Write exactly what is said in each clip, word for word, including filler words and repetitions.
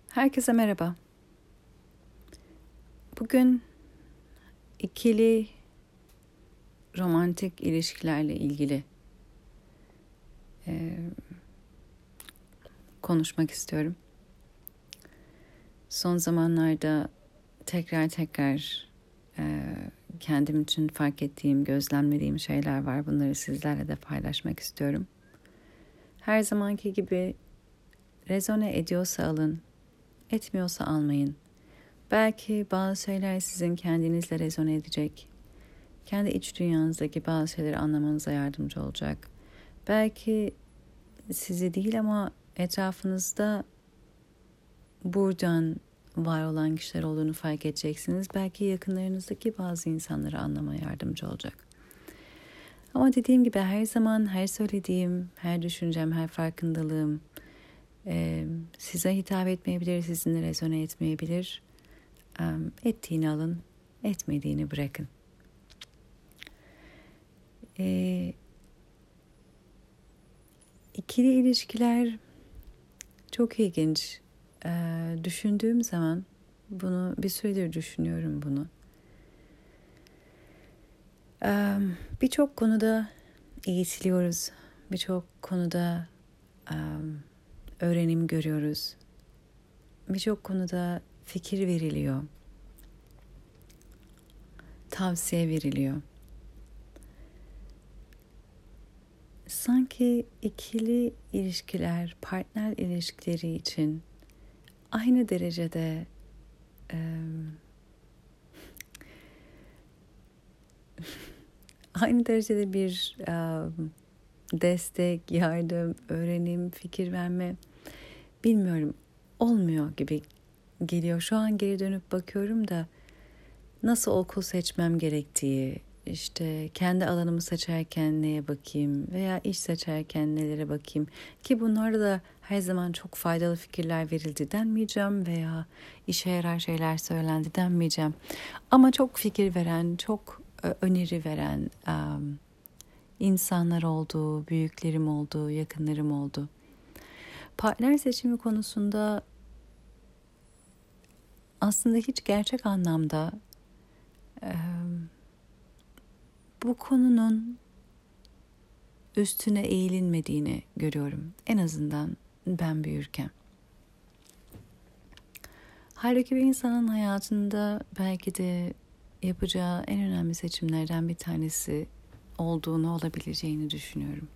Herkese merhaba. Bugün ikili romantik ilişkilerle ilgili e, konuşmak istiyorum. Son zamanlarda tekrar tekrar e, kendim için fark ettiğim, gözlemlediğim şeyler var. Bunları sizlerle de paylaşmak istiyorum. Her zamanki gibi rezone ediyorsa alın, etmiyorsa almayın. Belki bazı şeyler sizin kendinizle rezone edecek. Kendi iç dünyanızdaki bazı şeyleri anlamanıza yardımcı olacak. Belki sizi değil ama etrafınızda buradan var olan kişiler olduğunu fark edeceksiniz. Belki yakınlarınızdaki bazı insanları anlamaya yardımcı olacak. Ama dediğim gibi her zaman her söylediğim, her düşüncem, her farkındalığım e, size hitap etmeyebilir, sizinle rezone etmeyebilir. E, ettiğini alın, etmediğini bırakın. E, ikili ilişkiler çok ilginç. E, düşündüğüm zaman bunu bir süredir düşünüyorum bunu. E, birçok konuda eğitiliyoruz. Birçok konuda e, öğrenim görüyoruz. Birçok konuda fikir veriliyor. Tavsiye veriliyor. Sanki ikili ilişkiler, partner ilişkileri için aynı derecede e, aynı derecede bir e, destek, yardım, öğrenim, fikir verme bilmiyorum olmuyor gibi geliyor. Şu an geri dönüp bakıyorum da nasıl okul seçmem gerektiği, işte kendi alanımı seçerken neye bakayım veya iş seçerken nelere bakayım ki bunlarda da her zaman çok faydalı fikirler verildi denmeyeceğim veya işe yarar şeyler söylendi denmeyeceğim. Ama çok fikir veren, çok öneri veren um, insanlar oldu, büyüklerim oldu, yakınlarım oldu. Partner seçimi konusunda aslında hiç gerçek anlamda e, bu konunun üstüne eğilinmediğini görüyorum. En azından ben büyürken. Halbuki bir insanın hayatında belki de yapacağı en önemli seçimlerden bir tanesi olduğunu, olabileceğini düşünüyorum.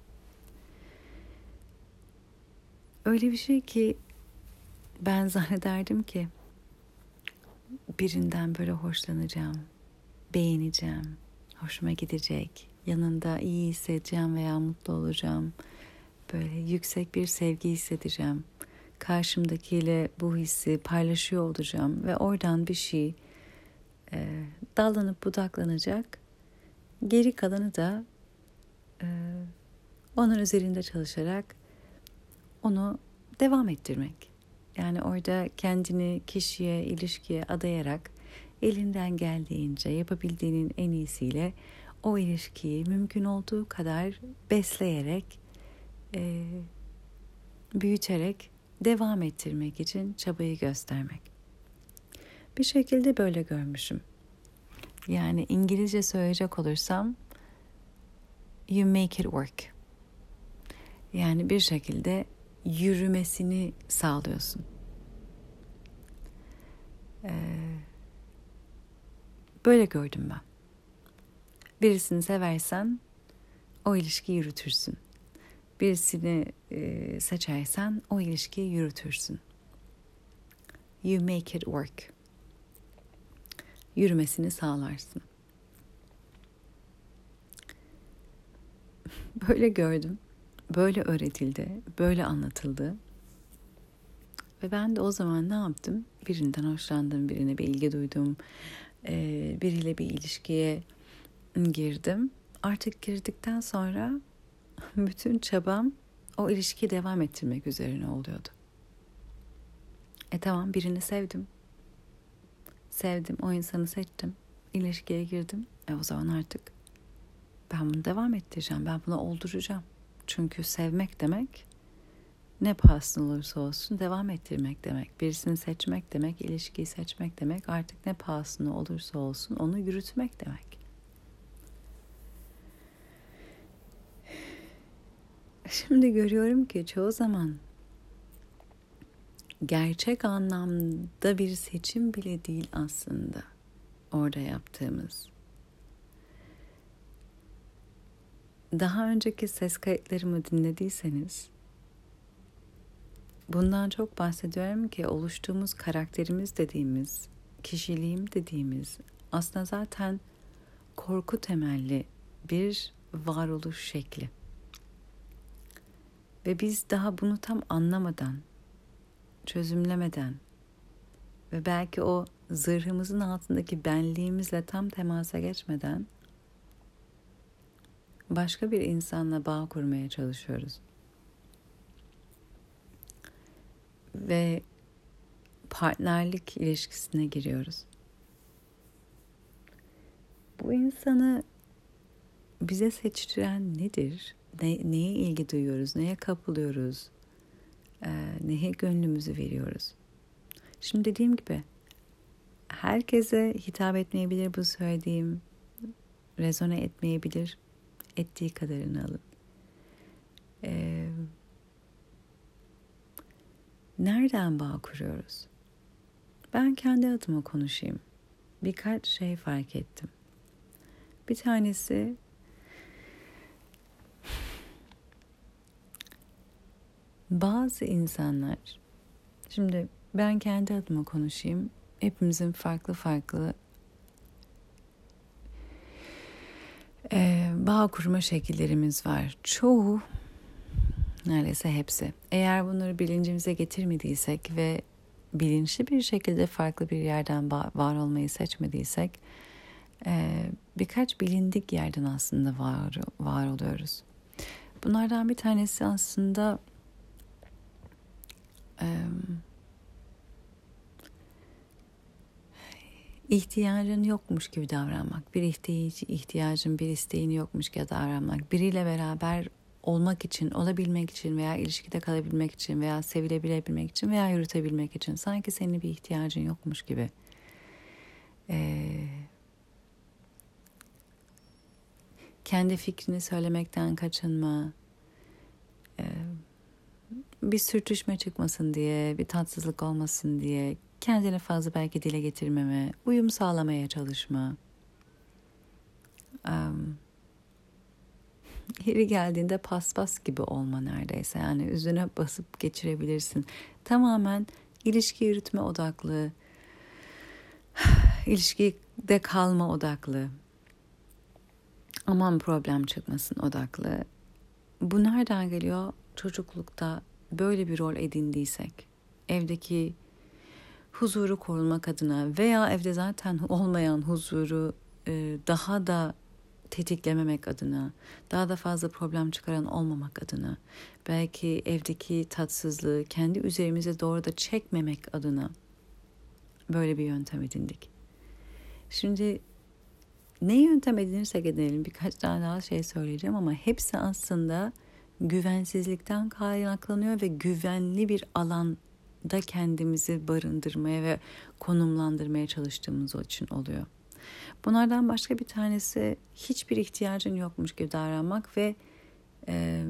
Öyle bir şey ki ben zannederdim ki birinden böyle hoşlanacağım, beğeneceğim, hoşuma gidecek, yanında iyi hissedeceğim veya mutlu olacağım. Böyle yüksek bir sevgi hissedeceğim. Karşımdakiyle bu hissi paylaşıyor olacağım ve oradan bir şey e, dallanıp budaklanacak. Geri kalanı da e, onun üzerinde çalışarak onu devam ettirmek. Yani orada kendini kişiye, ilişkiye adayarak elinden geldiğince yapabildiğinin en iyisiyle o ilişkiyi mümkün olduğu kadar besleyerek, e, büyüterek devam ettirmek için çabayı göstermek. Bir şekilde böyle görmüşüm. Yani İngilizce söyleyecek olursam you make it work. Yani bir şekilde yürümesini sağlıyorsun. Ee, böyle gördüm ben. Birisini seversen o ilişkiyi yürütürsün. Birisini e, seçersen o ilişkiyi yürütürsün. You make it work. Yürümesini sağlarsın. Böyle gördüm. Böyle öğretildi. Böyle anlatıldı. Ve ben de o zaman ne yaptım? Birinden hoşlandım, birine bir ilgi duydum. E, biriyle bir ilişkiye girdim. Artık girdikten sonra bütün çabam o ilişkiyi devam ettirmek üzerine oluyordu. E tamam, birini sevdim. Sevdim, o insanı seçtim. İlişkiye girdim. E o zaman artık ben bunu devam ettireceğim. Ben bunu olduracağım. Çünkü sevmek demek ne pahasına olursa olsun devam ettirmek demek. Birisini seçmek demek, ilişkiyi seçmek demek. Artık ne pahasına olursa olsun onu yürütmek demek. Şimdi görüyorum ki çoğu zaman gerçek anlamda bir seçim bile değil aslında orada yaptığımız. Daha önceki ses kayıtlarımı dinlediyseniz bundan çok bahsediyorum ki oluştuğumuz karakterimiz dediğimiz, kişiliğim dediğimiz aslında zaten korku temelli bir varoluş şekli. Ve biz daha bunu tam anlamadan, çözümlemeden ve belki o zırhımızın altındaki benliğimizle tam temasa geçmeden başka bir insanla bağ kurmaya çalışıyoruz. Ve partnerlik ilişkisine giriyoruz. Bu insanı bize seçtiren nedir? Ne, neye ilgi duyuyoruz? Neye kapılıyoruz? Ee, neye gönlümüzü veriyoruz? Şimdi dediğim gibi herkese hitap etmeyebilir bu söylediğim. Rezone etmeyebilir. Ettiği kadarını alın. Ee, nereden bağ kuruyoruz? Ben kendi adıma konuşayım. Birkaç şey fark ettim. Bir tanesi bazı insanlar, şimdi ben kendi adıma konuşayım. Hepimizin farklı farklı e, bağ kurma şekillerimiz var. Çoğu, neredeyse hepsi. Eğer bunları bilincimize getirmediysek ve bilinçli bir şekilde farklı bir yerden var olmayı seçmediysek e, birkaç bilindik yerden aslında var, var oluyoruz. Bunlardan bir tanesi aslında e, ihtiyacın yokmuş gibi davranmak. Bir ihtiyac, ihtiyacın, bir isteğin yokmuş gibi davranmak. Biriyle beraber olmak için, olabilmek için veya ilişkide kalabilmek için veya sevilebilebilmek için veya yürütebilmek için sanki senin bir ihtiyacın yokmuş gibi. Ee, kendi fikrini söylemekten kaçınma, ee, bir sürtüşme çıkmasın diye, bir tatsızlık olmasın diye kendini fazla belki dile getirmeme, uyum sağlamaya çalışma. Um, Yeri geldiğinde paspas gibi olma neredeyse. Yani üzerine basıp geçirebilirsin. Tamamen ilişki yürütme odaklı, ilişkide kalma odaklı, aman problem çıkmasın odaklı. Bu nereden geliyor? Çocuklukta böyle bir rol edindiysek, evdeki huzuru korumak adına veya evde zaten olmayan huzuru daha da tetiklememek adına, daha da fazla problem çıkaran olmamak adına, belki evdeki tatsızlığı kendi üzerimize doğru da çekmemek adına böyle bir yöntem edindik. Şimdi ne yöntem edinirsek edinelim, birkaç tane daha şey söyleyeceğim ama hepsi aslında güvensizlikten kaynaklanıyor ve güvenli bir alanda kendimizi barındırmaya ve konumlandırmaya çalıştığımız için oluyor. Bunlardan başka bir tanesi hiçbir ihtiyacın yokmuş gibi davranmak ve e,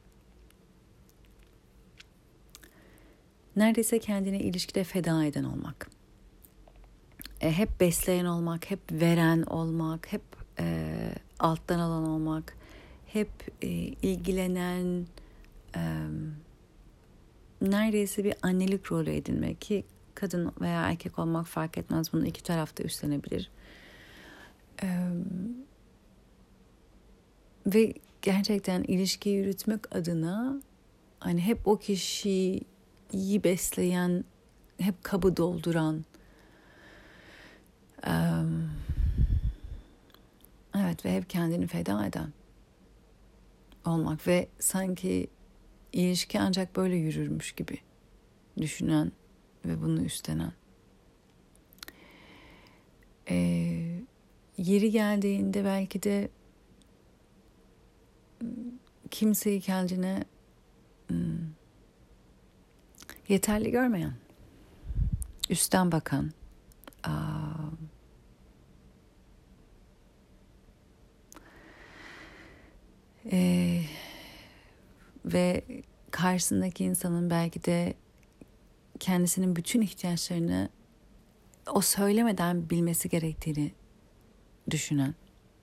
neredeyse kendine ilişkide feda eden olmak. E, hep besleyen olmak, hep veren olmak, hep e, alttan alan olmak, hep e, ilgilenen, e, neredeyse bir annelik rolü edinmek ki kadın veya erkek olmak fark etmez, bunu iki tarafta üstlenebilir. Ee, ve gerçekten ilişkiyi yürütmek adına hani hep o kişiyi besleyen, hep kabı dolduran, e, evet ve hep kendini feda eden olmak ve sanki ilişki ancak böyle yürürmüş gibi düşünen ve bunu üstlenen. Ee, Yeri geldiğinde belki de kimseyi kendine Yeterli görmeyen, üstten bakan, aa, e, ve karşısındaki insanın belki de kendisinin bütün ihtiyaçlarını o söylemeden bilmesi gerektiğini düşünen,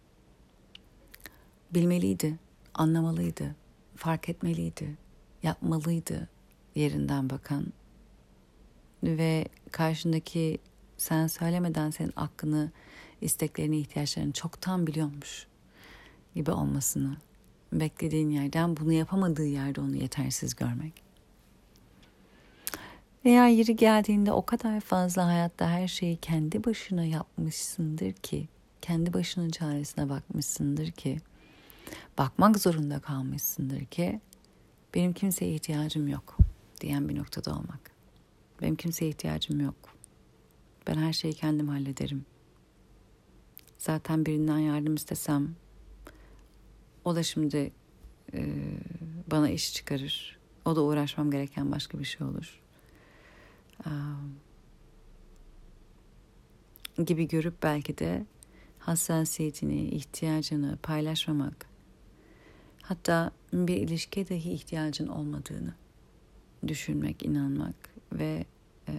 bilmeliydi, anlamalıydı, fark etmeliydi, yapmalıydı yerinden bakan ve karşındaki sen söylemeden senin hakkını, isteklerini, ihtiyaçlarını çoktan biliyormuş gibi olmasını, beklediğin yerden bunu yapamadığı yerde onu yetersiz görmek. Veya yeri geldiğinde o kadar fazla hayatta her şeyi kendi başına yapmışsındır ki, kendi başının çaresine bakmışsındır ki, bakmak zorunda kalmışsındır ki, benim kimseye ihtiyacım yok diyen bir noktada olmak. Benim kimseye ihtiyacım yok. Ben her şeyi kendim hallederim. Zaten birinden yardım istesem, o da şimdi e, bana iş çıkarır. O da uğraşmam gereken başka bir şey olur. Gibi görüp belki de hassasiyetini, ihtiyacını paylaşmamak, hatta bir ilişkiye dahi ihtiyacın olmadığını düşünmek, inanmak ve e,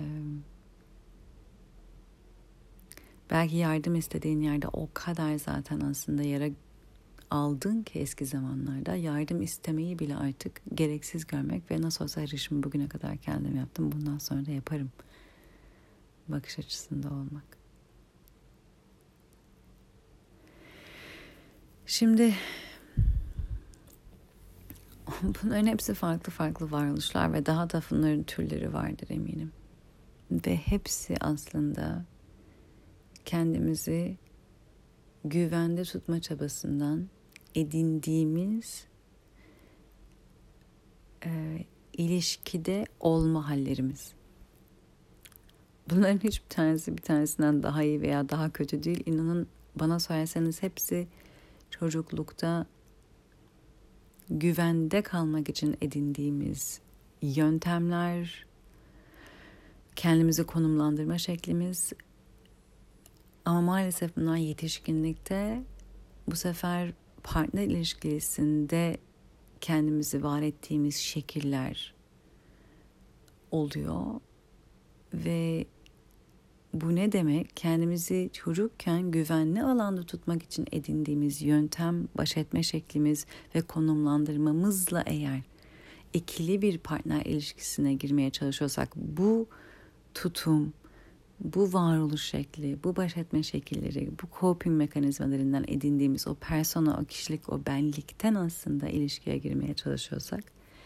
belki yardım istediğin yerde o kadar zaten aslında yara aldın ki eski zamanlarda yardım istemeyi bile artık gereksiz görmek ve nasıl olsa her işimi bugüne kadar kendim yaptım, bundan sonra da yaparım bakış açısında olmak. Şimdi bunların hepsi farklı farklı varoluşlar ve daha da bunların türleri vardır eminim. Ve hepsi aslında kendimizi güvende tutma çabasından edindiğimiz e, ilişkide olma hallerimiz. Bunların hiçbir tanesi bir tanesinden daha iyi veya daha kötü değil. İnanın bana sorarsanız hepsi çocuklukta güvende kalmak için edindiğimiz yöntemler, kendimizi konumlandırma şeklimiz. Ama maalesef bunlar yetişkinlikte bu sefer partner ilişkisinde kendimizi var ettiğimiz şekiller oluyor. Ve bu ne demek? Kendimizi çocukken güvenli alanda tutmak için edindiğimiz yöntem, baş etme şeklimiz ve konumlandırmamızla eğer ikili bir partner ilişkisine girmeye çalışıyorsak bu tutum, bu varoluş şekli, bu baş etme şekilleri, bu coping mekanizmalarından edindiğimiz o persona, o kişilik, o benlikten aslında ilişkiye girmeye çalışıyorsak,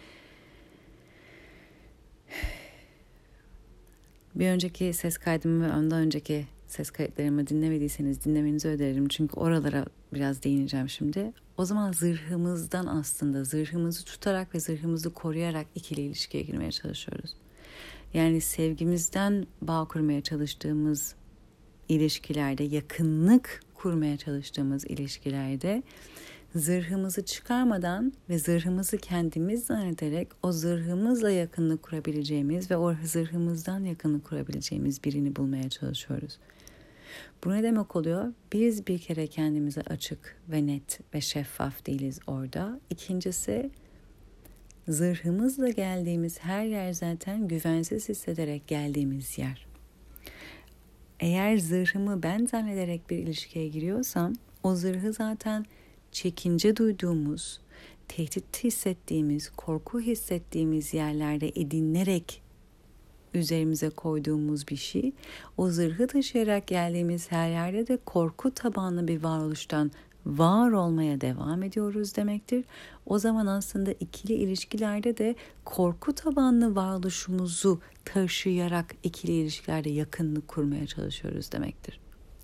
bir önceki ses kaydımı ve ondan önceki ses kayıtlarımı dinlemediyseniz dinlemenizi öneririm. Çünkü oralara biraz değineceğim şimdi. O zaman zırhımızdan aslında zırhımızı tutarak ve zırhımızı koruyarak ikili ilişkiye girmeye çalışıyoruz. Yani sevgimizden bağ kurmaya çalıştığımız ilişkilerde, yakınlık kurmaya çalıştığımız ilişkilerde zırhımızı çıkarmadan ve zırhımızı kendimiz zannederek o zırhımızla yakınlık kurabileceğimiz ve o zırhımızdan yakınlık kurabileceğimiz birini bulmaya çalışıyoruz. Bu ne demek oluyor? Biz bir kere kendimize açık ve net ve şeffaf değiliz orada. İkincisi, zırhımızla geldiğimiz her yer zaten güvensiz hissederek geldiğimiz yer. Eğer zırhımı ben zannederek bir ilişkiye giriyorsam, o zırhı zaten çekince duyduğumuz, tehdit hissettiğimiz, korku hissettiğimiz yerlerde edinerek üzerimize koyduğumuz bir şey. O zırhı taşıyarak geldiğimiz her yerde de korku tabanlı bir varoluştan var olmaya devam ediyoruz demektir. O zaman aslında ikili ilişkilerde de korku tabanlı varoluşumuzu taşıyarak ikili ilişkilerde yakınlık kurmaya çalışıyoruz demektir.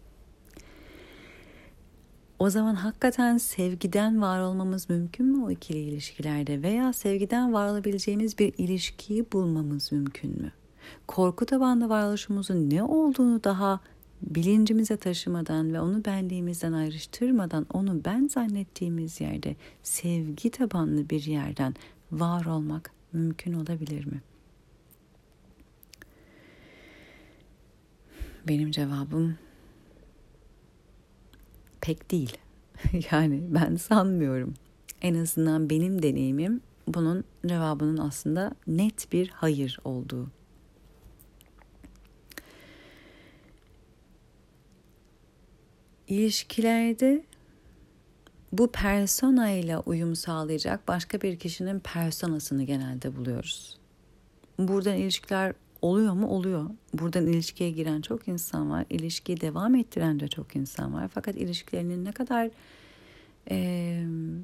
O zaman hakikaten sevgiden var olmamız mümkün mü o ikili ilişkilerde veya sevgiden var olabileceğimiz bir ilişkiyi bulmamız mümkün mü? Korku tabanlı varoluşumuzun ne olduğunu daha bilincimize taşımadan ve onu benliğimizden ayrıştırmadan onu ben zannettiğimiz yerde sevgi tabanlı bir yerden var olmak mümkün olabilir mi? Benim cevabım pek değil. Yani ben sanmıyorum. En azından benim deneyimim bunun cevabının aslında net bir hayır olduğu. İlişkilerde bu persona ile uyum sağlayacak başka bir kişinin personasını genelde buluyoruz. Buradan ilişkiler oluyor mu? Oluyor. Buradan ilişkiye giren çok insan var. İlişkiyi devam ettiren de çok insan var. Fakat ilişkilerinin ne kadar e,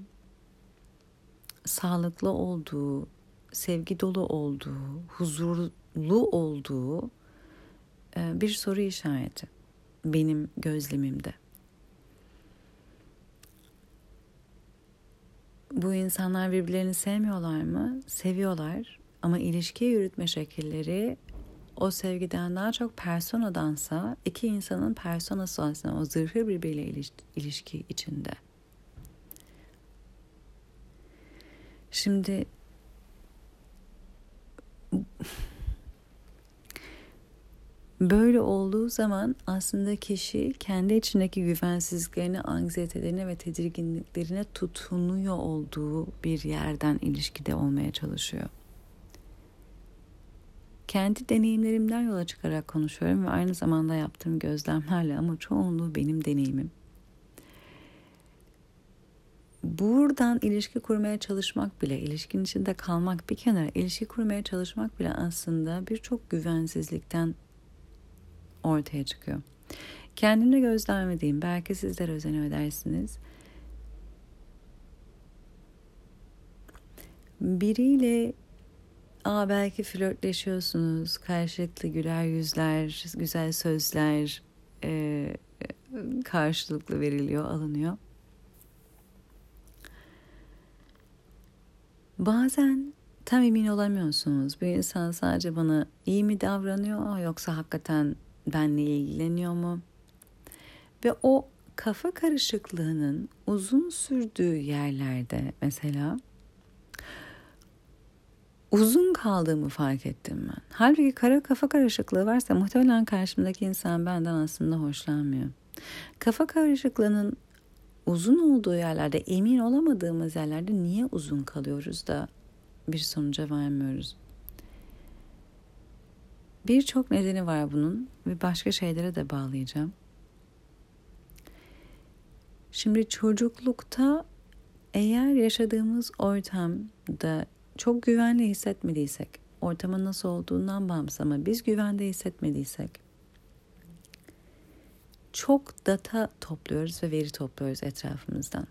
sağlıklı olduğu, sevgi dolu olduğu, huzurlu olduğu e, bir soru işareti benim gözlemimde. Bu insanlar birbirlerini sevmiyorlar mı? Seviyorlar. Ama ilişki yürütme şekilleri o sevgiden daha çok personadansa iki insanın personası aslında o zırhı birbiriyle ilişki içinde. Şimdi böyle olduğu zaman aslında kişi kendi içindeki güvensizliklerine, anksiyetelerine ve tedirginliklerine tutunuyor olduğu bir yerden ilişkide olmaya çalışıyor. Kendi deneyimlerimden yola çıkarak konuşuyorum ve aynı zamanda yaptığım gözlemlerle ama çoğunluğu benim deneyimim. Buradan ilişki kurmaya çalışmak bile, ilişkinin içinde kalmak bir kenara, ilişki kurmaya çalışmak bile aslında birçok güvensizlikten ortaya çıkıyor. Kendimde gözlemlediğim, belki sizler özen edersiniz. Biriyle aa, belki flörtleşiyorsunuz, karşılıklı güler yüzler, güzel sözler e, karşılıklı veriliyor, alınıyor. Bazen tam emin olamıyorsunuz. Bir insan sadece bana iyi mi davranıyor yoksa hakikaten benimle ilgileniyor mu? Ve o kafa karışıklığının uzun sürdüğü yerlerde mesela uzun kaldığımı fark ettim ben. Halbuki kara kafa karışıklığı varsa muhtemelen karşımdaki insan benden aslında hoşlanmıyor. Kafa karışıklığının uzun olduğu yerlerde, emin olamadığımız yerlerde niye uzun kalıyoruz da bir sonuca varmıyoruz? Birçok nedeni var bunun ve başka şeylere de bağlayacağım. Şimdi çocuklukta eğer yaşadığımız ortamda çok güvenli hissetmediysek, ortamın nasıl olduğundan bağımsız ama biz güvende hissetmediysek, çok data topluyoruz ve veri topluyoruz etrafımızdan.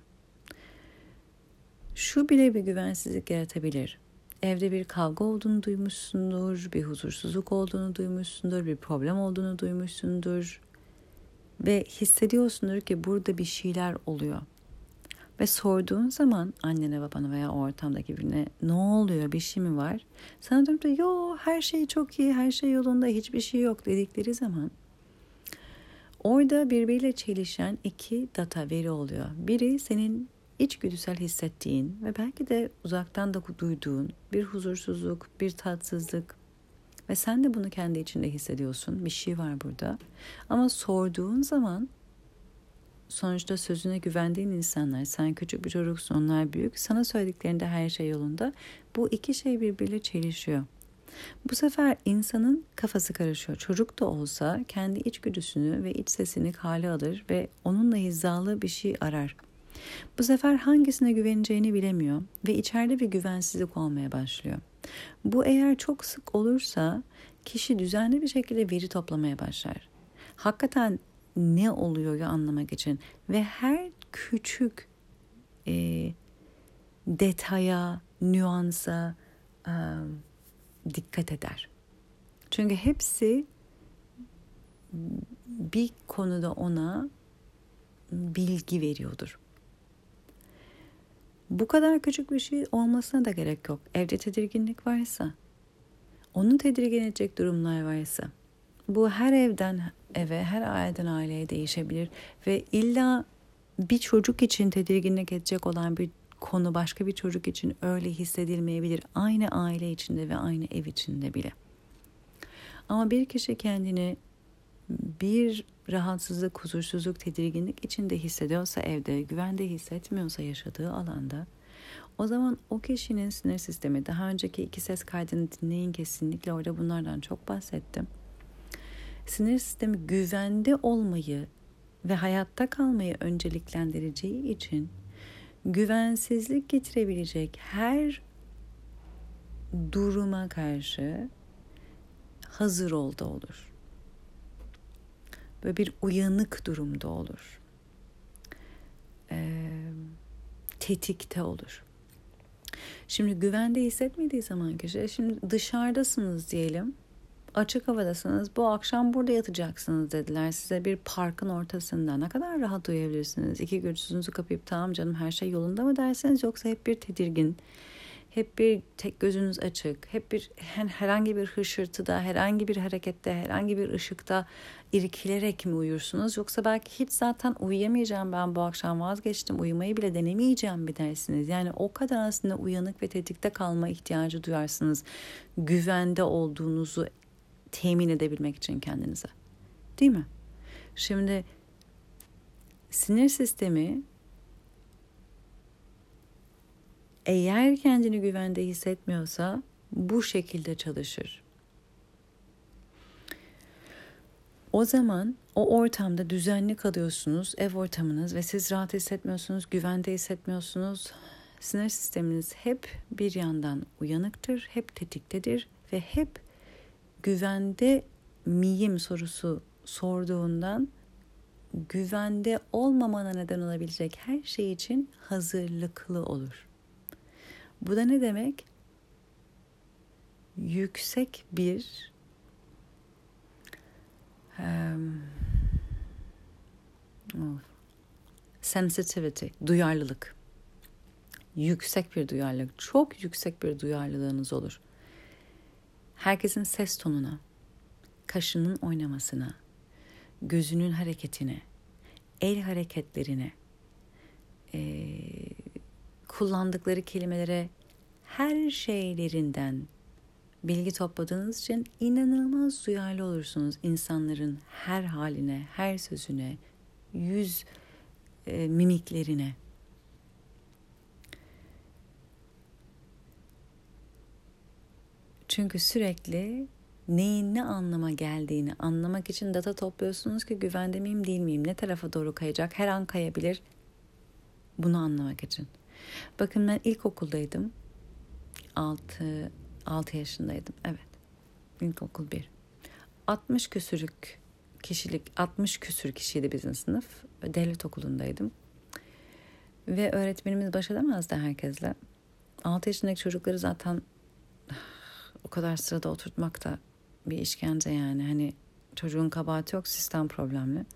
Şu bile bir güvensizlik yaratabilir. Evde bir kavga olduğunu duymuşsundur, bir huzursuzluk olduğunu duymuşsundur, bir problem olduğunu duymuşsundur ve hissediyorsundur ki burada bir şeyler oluyor. Ve sorduğun zaman annene, babana veya o ortamdaki birine ne oluyor, bir şey mi var? Sana dönüp de yo her şey çok iyi, her şey yolunda, hiçbir şey yok dedikleri zaman orada birbiriyle çelişen iki data veri oluyor. Biri senin içgüdüsel hissettiğin ve belki de uzaktan da duyduğun bir huzursuzluk, bir tatsızlık ve sen de bunu kendi içinde hissediyorsun. Bir şey var burada. Ama sorduğun zaman sonuçta sözüne güvendiğin insanlar, sen küçük bir çocuksun, onlar büyük. Sana söylediklerinde her şey yolunda. Bu iki şey birbiriyle çelişiyor. Bu sefer insanın kafası karışıyor. Çocuk da olsa kendi içgüdüsünü ve iç sesini kale alır ve onunla hizalı bir şey arar. Bu sefer hangisine güveneceğini bilemiyor ve içeride bir güvensizlik olmaya başlıyor. Bu eğer çok sık olursa kişi düzenli bir şekilde veri toplamaya başlar. Hakikaten ne oluyor ya anlamak için ve her küçük e, detaya, nüansa e, dikkat eder. Çünkü hepsi bir konuda ona bilgi veriyordur. Bu kadar küçük bir şey olmasına da gerek yok. Evde tedirginlik varsa, onu tedirgin edecek durumlar varsa, bu her evden eve, her aileden aileye değişebilir ve illa bir çocuk için tedirginlik edecek olan bir konu başka bir çocuk için öyle hissedilmeyebilir. Aynı aile içinde ve aynı ev içinde bile. Ama bir kişi kendini bir rahatsızlık, huzursuzluk, tedirginlik içinde hissediyorsa evde, güvende hissetmiyorsa yaşadığı alanda, o zaman o kişinin sinir sistemi, daha önceki iki ses kaydını dinleyin, kesinlikle orada bunlardan çok bahsettim. Sinir sistemi güvende olmayı ve hayatta kalmayı önceliklendireceği için güvensizlik getirebilecek her duruma karşı hazır oldu olur. Böyle bir uyanık durumda olur. Ee, tetikte olur. Şimdi güvende hissetmediği zaman kişi, şimdi dışarıdasınız diyelim, açık havadasınız, bu akşam burada yatacaksınız dediler size bir parkın ortasında. Ne kadar rahat uyuyabilirsiniz? İki gözünüzü kapayıp tamam canım her şey yolunda mı dersiniz, yoksa hep bir tedirgin, hep bir tek gözünüz açık, hep bir herhangi bir hışırtıda, herhangi bir harekette, herhangi bir ışıkta irkilerek mi uyursunuz? Yoksa belki hiç zaten uyuyamayacağım, ben bu akşam vazgeçtim, uyumayı bile denemeyeceğim mi dersiniz? Yani o kadar aslında uyanık ve tetikte kalma ihtiyacı duyarsınız. Güvende olduğunuzu temin edebilmek için kendinize. Değil mi? Şimdi sinir sistemi eğer kendini güvende hissetmiyorsa bu şekilde çalışır. O zaman o ortamda düzenli kalıyorsunuz, ev ortamınız ve siz rahat hissetmiyorsunuz, güvende hissetmiyorsunuz. Sinir sisteminiz hep bir yandan uyanıktır, hep tetiktedir ve hep güvende miyim sorusu sorduğundan güvende olmamana neden olabilecek her şey için hazırlıklı olur. Bu da ne demek? Yüksek bir um, oh, sensitivity, duyarlılık. Yüksek bir duyarlılık, çok yüksek bir duyarlılığınız olur. Herkesin ses tonuna, kaşının oynamasına, gözünün hareketine, el hareketlerine, e, kullandıkları kelimelere, her şeylerinden bilgi topladığınız için inanılmaz duyarlı olursunuz insanların her haline, her sözüne, yüz e, mimiklerine. Çünkü sürekli neyin ne anlama geldiğini anlamak için data topluyorsunuz ki güvende miyim değil miyim, ne tarafa doğru kayacak, her an kayabilir, bunu anlamak için. Bakın ben ilkokuldaydım, altı, altı yaşındaydım, evet, ilkokul bir. altmış küsürlük kişilik, altmış küsür kişiydi bizim sınıf, devlet okulundaydım. Ve öğretmenimiz baş edemezdi herkesle. altı yaşındaki çocukları zaten o kadar sırada oturtmak da bir işkence yani. Hani çocuğun kabahati yok, sistem problemli.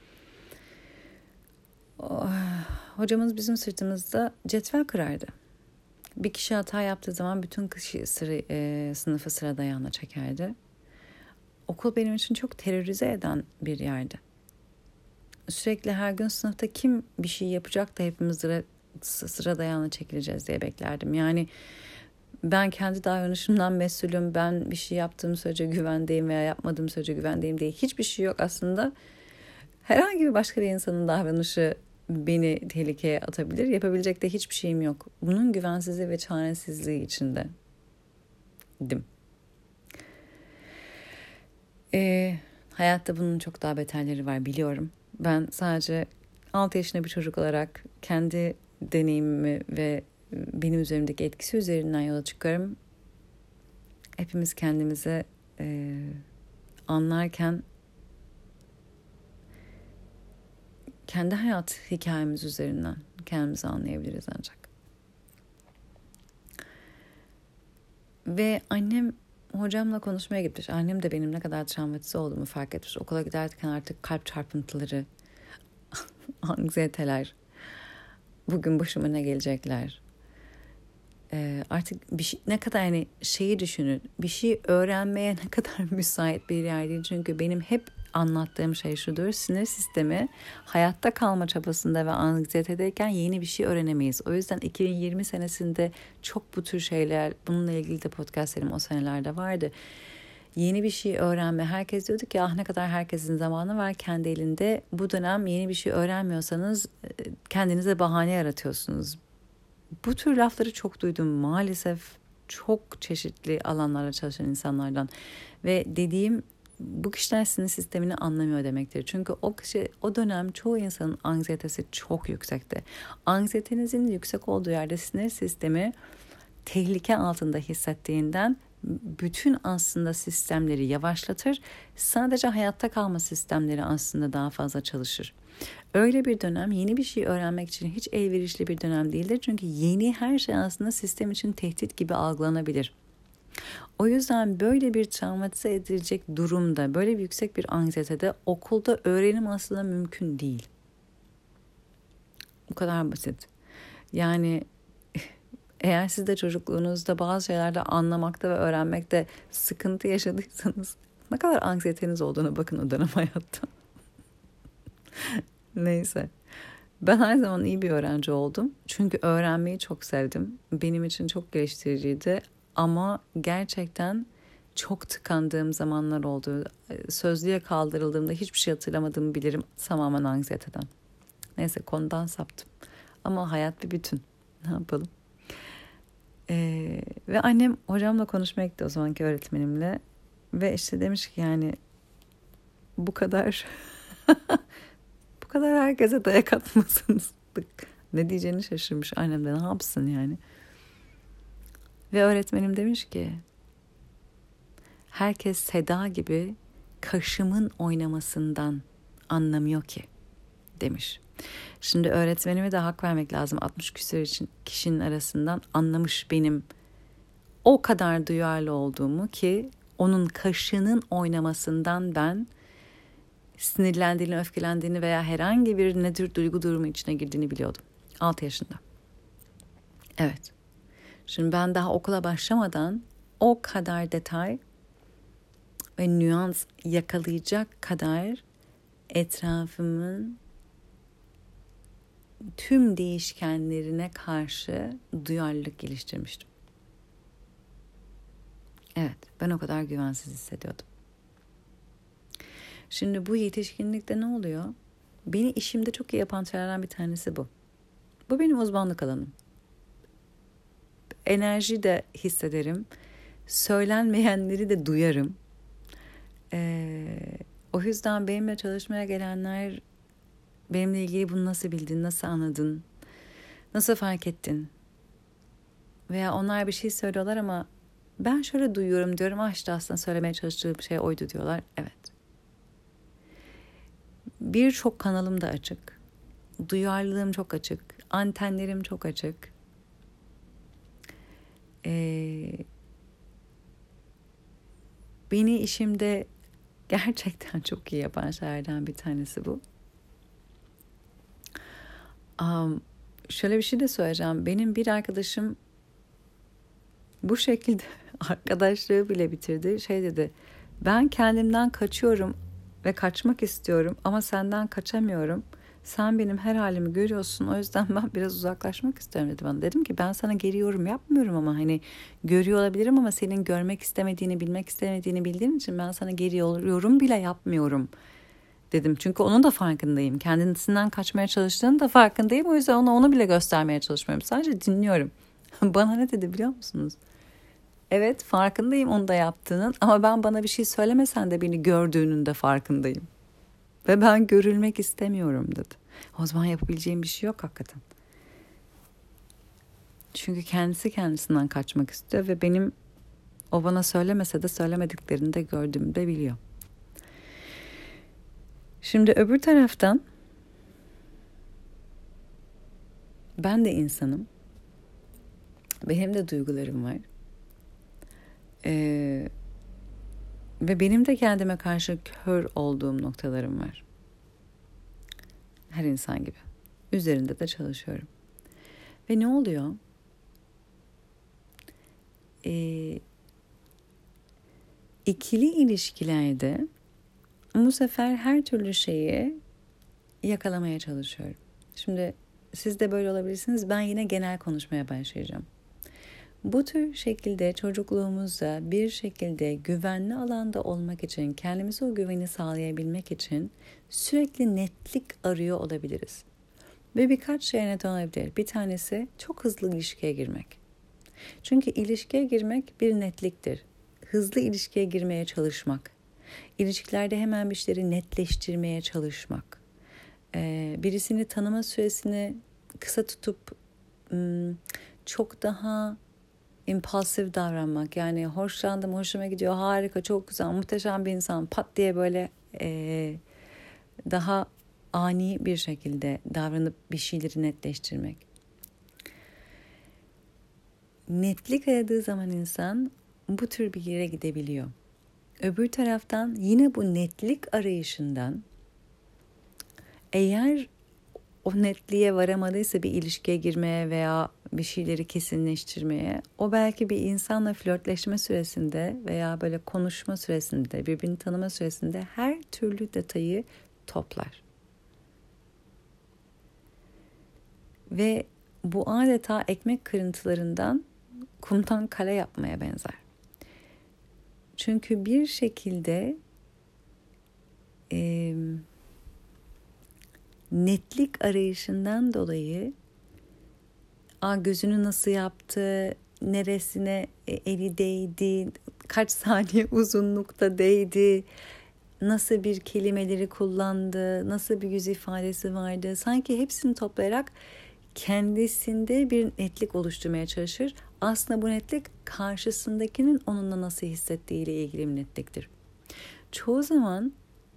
Oh, hocamız bizim sırtımızda cetvel kırardı. Bir kişi hata yaptığı zaman bütün kişi sıra, e, sınıfı sıra dayağına çekerdi. Okul benim için çok terörize eden bir yerdi. Sürekli her gün sınıfta kim bir şey yapacak da hepimiz sıra, sıra dayağına çekileceğiz diye beklerdim. Yani ben kendi davranışımdan mesulüm, ben bir şey yaptığım sürece güvendeyim veya yapmadığım sürece güvendeyim diye hiçbir şey yok aslında. Herhangi bir başka bir insanın davranışı beni tehlikeye atabilir. Yapabilecek de hiçbir şeyim yok. Bunun güvensizliği ve çaresizliği içinde idim. Ee, hayatta bunun çok daha beterleri var biliyorum. Ben sadece altı yaşında bir çocuk olarak kendi deneyimimi ve benim üzerimdeki etkisi üzerinden yola çıkarım. Hepimiz kendimizi e, anlarken kendi hayat hikayemiz üzerinden kendimizi anlayabiliriz ancak. Ve annem hocamla konuşmaya gitmiş. Annem de benim ne kadar travmatize olduğumu fark etmiş. Okula giderken artık kalp çarpıntıları, anksiyeteler, bugün başıma ne gelecekler. Ee, artık bir şey, ne kadar yani şeyi düşünün. Bir şey öğrenmeye ne kadar müsait bir yer değil. Çünkü benim hep anlattığım şey şudur. Sinir sistemi hayatta kalma çabasında ve anksiyetedeyken yeni bir şey öğrenemeyiz. O yüzden iki bin yirmi senesinde çok bu tür şeyler, bununla ilgili de podcastlerim o senelerde vardı. yeni bir şey öğrenme. Herkes diyordu ki ah ne kadar herkesin zamanı var kendi elinde. Bu dönem yeni bir şey öğrenmiyorsanız kendinize bahane yaratıyorsunuz. Bu tür lafları çok duydum maalesef, çok çeşitli alanlarla çalışan insanlardan. Ve dediğim, bu kişiler sinir sistemini anlamıyor demektir. Çünkü o kişi, o dönem çoğu insanın anksiyetesi çok yüksekti. Anksiyetenizin yüksek olduğu yerde sinir sistemi tehlike altında hissettiğinden bütün aslında sistemleri yavaşlatır. Sadece hayatta kalma sistemleri aslında daha fazla çalışır. Öyle bir dönem yeni bir şey öğrenmek için hiç elverişli bir dönem değildir. Çünkü yeni her şey aslında sistem için tehdit gibi algılanabilir. O yüzden böyle bir travmatize edilecek durumda, böyle bir yüksek bir anksiyetede okulda öğrenim aslında mümkün değil. Bu kadar basit. Yani eğer siz de çocukluğunuzda bazı şeylerde anlamakta ve öğrenmekte sıkıntı yaşadıysanız ne kadar anksiyeteniz olduğuna bakın o dönem hayatta. Neyse. Ben her zaman iyi bir öğrenci oldum. Çünkü öğrenmeyi çok sevdim. Benim için çok geliştiriciydi. Ama gerçekten çok tıkandığım zamanlar oldu. Sözlüğe kaldırıldığımda hiçbir şey hatırlamadığımı bilirim. Tamamen anksiyeteden. Neyse, konudan saptım. Ama hayat bir bütün. Ne yapalım? Ee, ve annem hocamla konuşmaya gitti, o zamanki öğretmenimle. Ve işte demiş ki yani bu kadar bu kadar herkese dayak atmasınız. Ne diyeceğini şaşırmış annem de, ne yapsın yani. Ve öğretmenim demiş ki herkes Seda gibi kaşımın oynamasından anlamıyor ki demiş. Şimdi öğretmenime de hak vermek lazım. altmış küsur için kişinin arasından anlamış benim o kadar duyarlı olduğumu ki onun kaşının oynamasından ben sinirlendiğini, öfkelendiğini veya herhangi bir ne tür duygu durumu içine girdiğini biliyordum. altı yaşında. Evet. Şimdi ben daha okula başlamadan o kadar detay ve nüans yakalayacak kadar etrafımın tüm değişkenlerine karşı duyarlılık geliştirmiştim. Evet, ben o kadar güvensiz hissediyordum. Şimdi bu yetişkinlikte ne oluyor? Beni işimde çok iyi yapan şeylerden bir tanesi bu. Bu benim uzmanlık alanım. Enerji de hissederim. Söylenmeyenleri de duyarım. Ee, o yüzden benimle çalışmaya gelenler benimle ilgili bunu nasıl bildin, nasıl anladın, nasıl fark ettin? Veya onlar bir şey söylüyorlar ama ben şöyle duyuyorum diyorum. Ah işte aslında söylemeye çalıştığım şey oydu diyorlar. Evet. Birçok kanalım da açık. Duyarlılığım çok açık. Antenlerim çok açık. Ee, beni işimde gerçekten çok iyi yapan şeylerden bir tanesi bu. Um, şöyle bir şey de söyleyeceğim. Benim bir arkadaşım bu şekilde arkadaşlığı bile bitirdi. Şey dedi, ben kendimden kaçıyorum ve kaçmak istiyorum ama senden kaçamıyorum. Sen benim her halimi görüyorsun, o yüzden ben biraz uzaklaşmak istiyorum dedi bana. Dedim ki ben sana geri yorum yapmıyorum ama hani görüyor olabilirim ama senin görmek istemediğini, bilmek istemediğini bildiğin için ben sana geri yorum bile yapmıyorum dedim. Çünkü onun da farkındayım. Kendisinden kaçmaya çalıştığının da farkındayım. O yüzden ona onu bile göstermeye çalışmıyorum. Sadece dinliyorum. Bana ne dedi biliyor musunuz? Evet, farkındayım onu da yaptığının ama ben bana bir şey söylemesen de beni gördüğünün de farkındayım. Ve ben görülmek istemiyorum dedi. O zaman yapabileceğim bir şey yok hakikaten. Çünkü kendisi kendisinden kaçmak istiyor ve benim o bana söylemese de söylemediklerini de gördüğümü de biliyor. Şimdi öbür taraftan ben de insanım. Benim de duygularım var. Ee, ve benim de kendime karşı kör olduğum noktalarım var. Her insan gibi. Üzerinde de çalışıyorum. Ve ne oluyor? Ee, ikili ilişkilerde bu sefer her türlü şeyi yakalamaya çalışıyorum. Şimdi siz de böyle olabilirsiniz. Ben yine genel konuşmaya başlayacağım. Bu tür şekilde çocukluğumuzda bir şekilde güvenli alanda olmak için, kendimize o güveni sağlayabilmek için sürekli netlik arıyor olabiliriz. Ve birkaç şey neden olabilir. Bir tanesi çok hızlı ilişkiye girmek. Çünkü ilişkiye girmek bir netliktir. Hızlı ilişkiye girmeye çalışmak. İlişkilerde hemen bir şeyleri netleştirmeye çalışmak. Ee, birisini tanıma süresini kısa tutup çok daha impulsif davranmak. Yani hoşlandım, hoşuma gidiyor, harika, çok güzel, muhteşem bir insan. Pat diye böyle e, daha ani bir şekilde davranıp bir şeyleri netleştirmek. Netlik aradığı zaman insan bu tür bir yere gidebiliyor. Öbür taraftan yine bu netlik arayışından eğer o netliğe varamadıysa bir ilişkiye girmeye veya bir şeyleri kesinleştirmeye, o belki bir insanla flörtleşme süresinde veya böyle konuşma süresinde, birbirini tanıma süresinde her türlü detayı toplar. Ve bu adeta ekmek kırıntılarından kumdan kale yapmaya benzer. Çünkü bir şekilde e, netlik arayışından dolayı a gözünü nasıl yaptı, neresine eli değdi, kaç saniye uzunlukta değdi, nasıl bir kelimeleri kullandı, nasıl bir yüz ifadesi vardı. Sanki hepsini toplayarak kendisinde bir netlik oluşturmaya çalışır. Aslında bu netlik karşısındakinin onunla nasıl hissettiğiyle ilgili bir netliktir. Çoğu zaman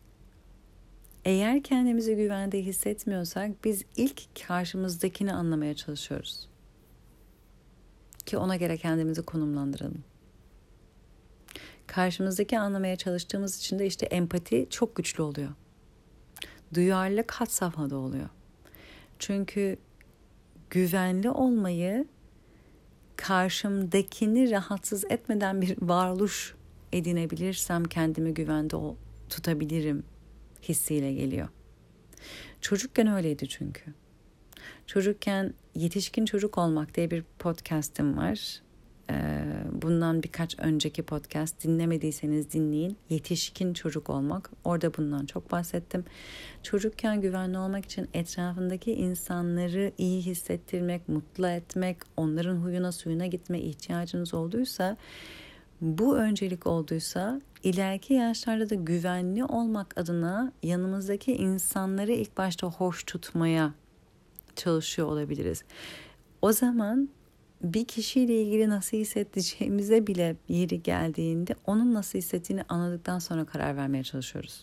eğer kendimizi güvende hissetmiyorsak biz ilk karşımızdakini anlamaya çalışıyoruz. Ki ona göre kendimizi konumlandıralım. Karşımızdaki anlamaya çalıştığımız için de işte empati çok güçlü oluyor. Duyarlılık had safhada oluyor. Çünkü güvenli olmayı karşımdakini rahatsız etmeden bir varoluş edinebilirsem kendimi güvende tutabilirim hissiyle geliyor. Çocukken öyleydi çünkü. Çocukken yetişkin çocuk olmak diye bir podcast'im var. Bundan birkaç önceki podcast dinlemediyseniz dinleyin. Yetişkin çocuk olmak. Orada bundan çok bahsettim. Çocukken güvenli olmak için etrafındaki insanları iyi hissettirmek, mutlu etmek, onların huyuna suyuna gitme ihtiyacınız olduysa, bu öncelik olduysa ileriki yaşlarda da güvenli olmak adına yanımızdaki insanları ilk başta hoş tutmaya çalışıyor olabiliriz. O zaman bir kişiyle ilgili nasıl hissedeceğimize bile yeri geldiğinde onun nasıl hissettiğini anladıktan sonra karar vermeye çalışıyoruz.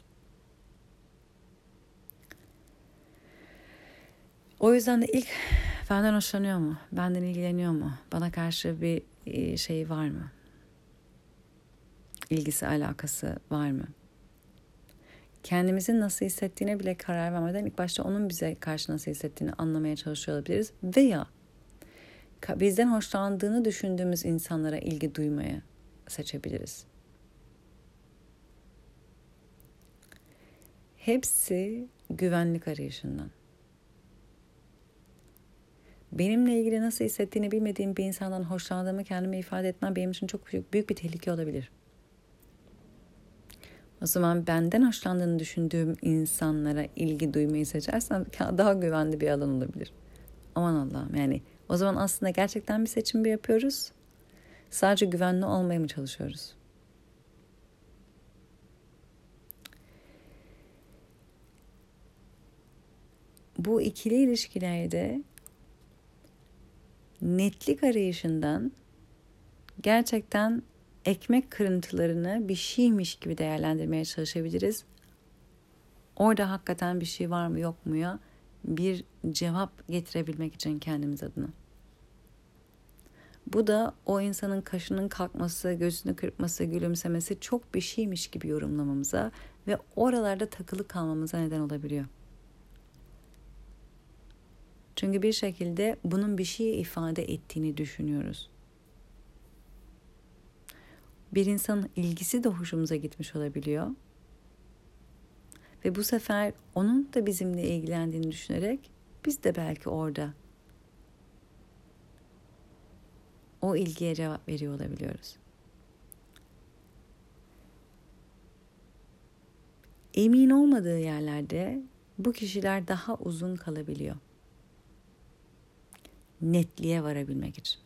O yüzden de ilk benden hoşlanıyor mu? Benden ilgileniyor mu? Bana karşı bir şey var mı? İlgisi, alakası var mı? Kendimizin nasıl hissettiğine bile karar vermeden ilk başta onun bize karşı nasıl hissettiğini anlamaya çalışıyor olabiliriz. Veya bizden hoşlandığını düşündüğümüz insanlara ilgi duymaya seçebiliriz. Hepsi güvenlik arayışından. Benimle ilgili nasıl hissettiğini bilmediğim bir insandan hoşlandığımı kendime ifade etmem benim için çok büyük, büyük bir tehlike olabilir. O zaman benden hoşlandığını düşündüğüm insanlara ilgi duymayı seçersem daha güvenli bir alan olabilir. Aman Allah'ım, yani o zaman aslında gerçekten bir seçim mi yapıyoruz? Sadece güvenli olmaya mı çalışıyoruz? Bu ikili ilişkilerde netlik arayışından gerçekten ekmek kırıntılarını bir şeymiş gibi değerlendirmeye çalışabiliriz. Orada hakikaten bir şey var mı yok mu ya bir cevap getirebilmek için kendimiz adına. Bu da o insanın kaşının kalkması, gözünü kırpması, gülümsemesi çok bir şeymiş gibi yorumlamamıza ve oralarda takılı kalmamıza neden olabiliyor. Çünkü bir şekilde bunun bir şeyi ifade ettiğini düşünüyoruz. Bir insanın ilgisi de hoşumuza gitmiş olabiliyor. Ve bu sefer onun da bizimle ilgilendiğini düşünerek biz de belki orada o ilgiye cevap veriyor olabiliyoruz. Emin olmadığı yerlerde bu kişiler daha uzun kalabiliyor. Netliğe varabilmek için.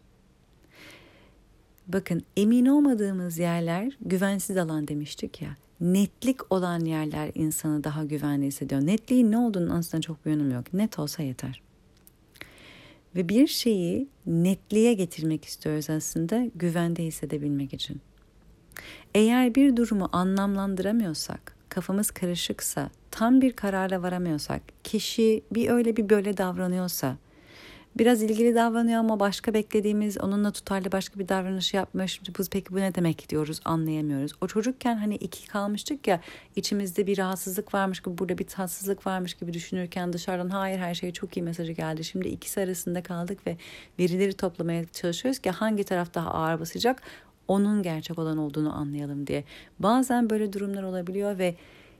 Bakın, emin olmadığımız yerler güvensiz alan demiştik ya. Netlik olan yerler insanı daha güvenli hissediyor. Netliğin ne olduğunun aslında çok bir önemi yok. Net olsa yeter. Ve bir şeyi netliğe getirmek istiyoruz aslında güvende hissedebilmek için. Eğer bir durumu anlamlandıramıyorsak, kafamız karışıksa, tam bir karara varamıyorsak, kişi bir öyle bir böyle davranıyorsa, biraz ilgili davranıyor ama başka beklediğimiz, onunla tutarlı başka bir davranışı yapmış. Peki bu ne demek diyoruz, anlayamıyoruz. O çocukken hani iki kalmıştık ya, içimizde bir rahatsızlık varmış gibi, burada bir tatsızlık varmış gibi düşünürken dışarıdan hayır her şey çok iyi mesajı geldi. Şimdi ikisi arasında kaldık ve verileri toplamaya çalışıyoruz ki hangi taraf daha ağır basacak, onun gerçek olan olduğunu anlayalım diye. Bazen böyle durumlar olabiliyor ve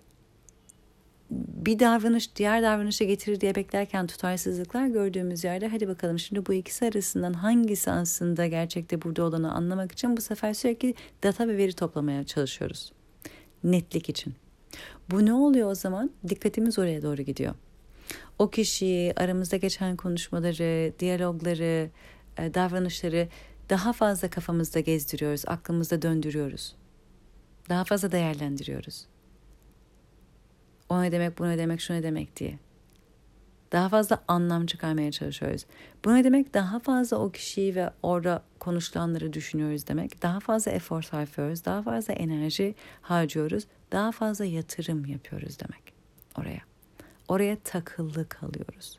bir davranış diğer davranışa getirir diye beklerken tutarsızlıklar gördüğümüz yerde hadi bakalım şimdi bu ikisi arasından hangisi aslında gerçekte burada olanı anlamak için bu sefer sürekli data ve veri toplamaya çalışıyoruz. Netlik için. Bu ne oluyor o zaman? Dikkatimiz oraya doğru gidiyor. O kişiyi, aramızda geçen konuşmaları, diyalogları, davranışları daha fazla kafamızda gezdiriyoruz, aklımızda döndürüyoruz. Daha fazla değerlendiriyoruz. O ne demek, bu ne demek, şu ne demek diye. Daha fazla anlam çıkarmaya çalışıyoruz. Bu ne demek? Daha fazla o kişiyi ve orada konuşulanları düşünüyoruz demek. Daha fazla efor sarf ediyoruz, daha fazla enerji harcıyoruz, daha fazla yatırım yapıyoruz demek oraya. Oraya takılı kalıyoruz.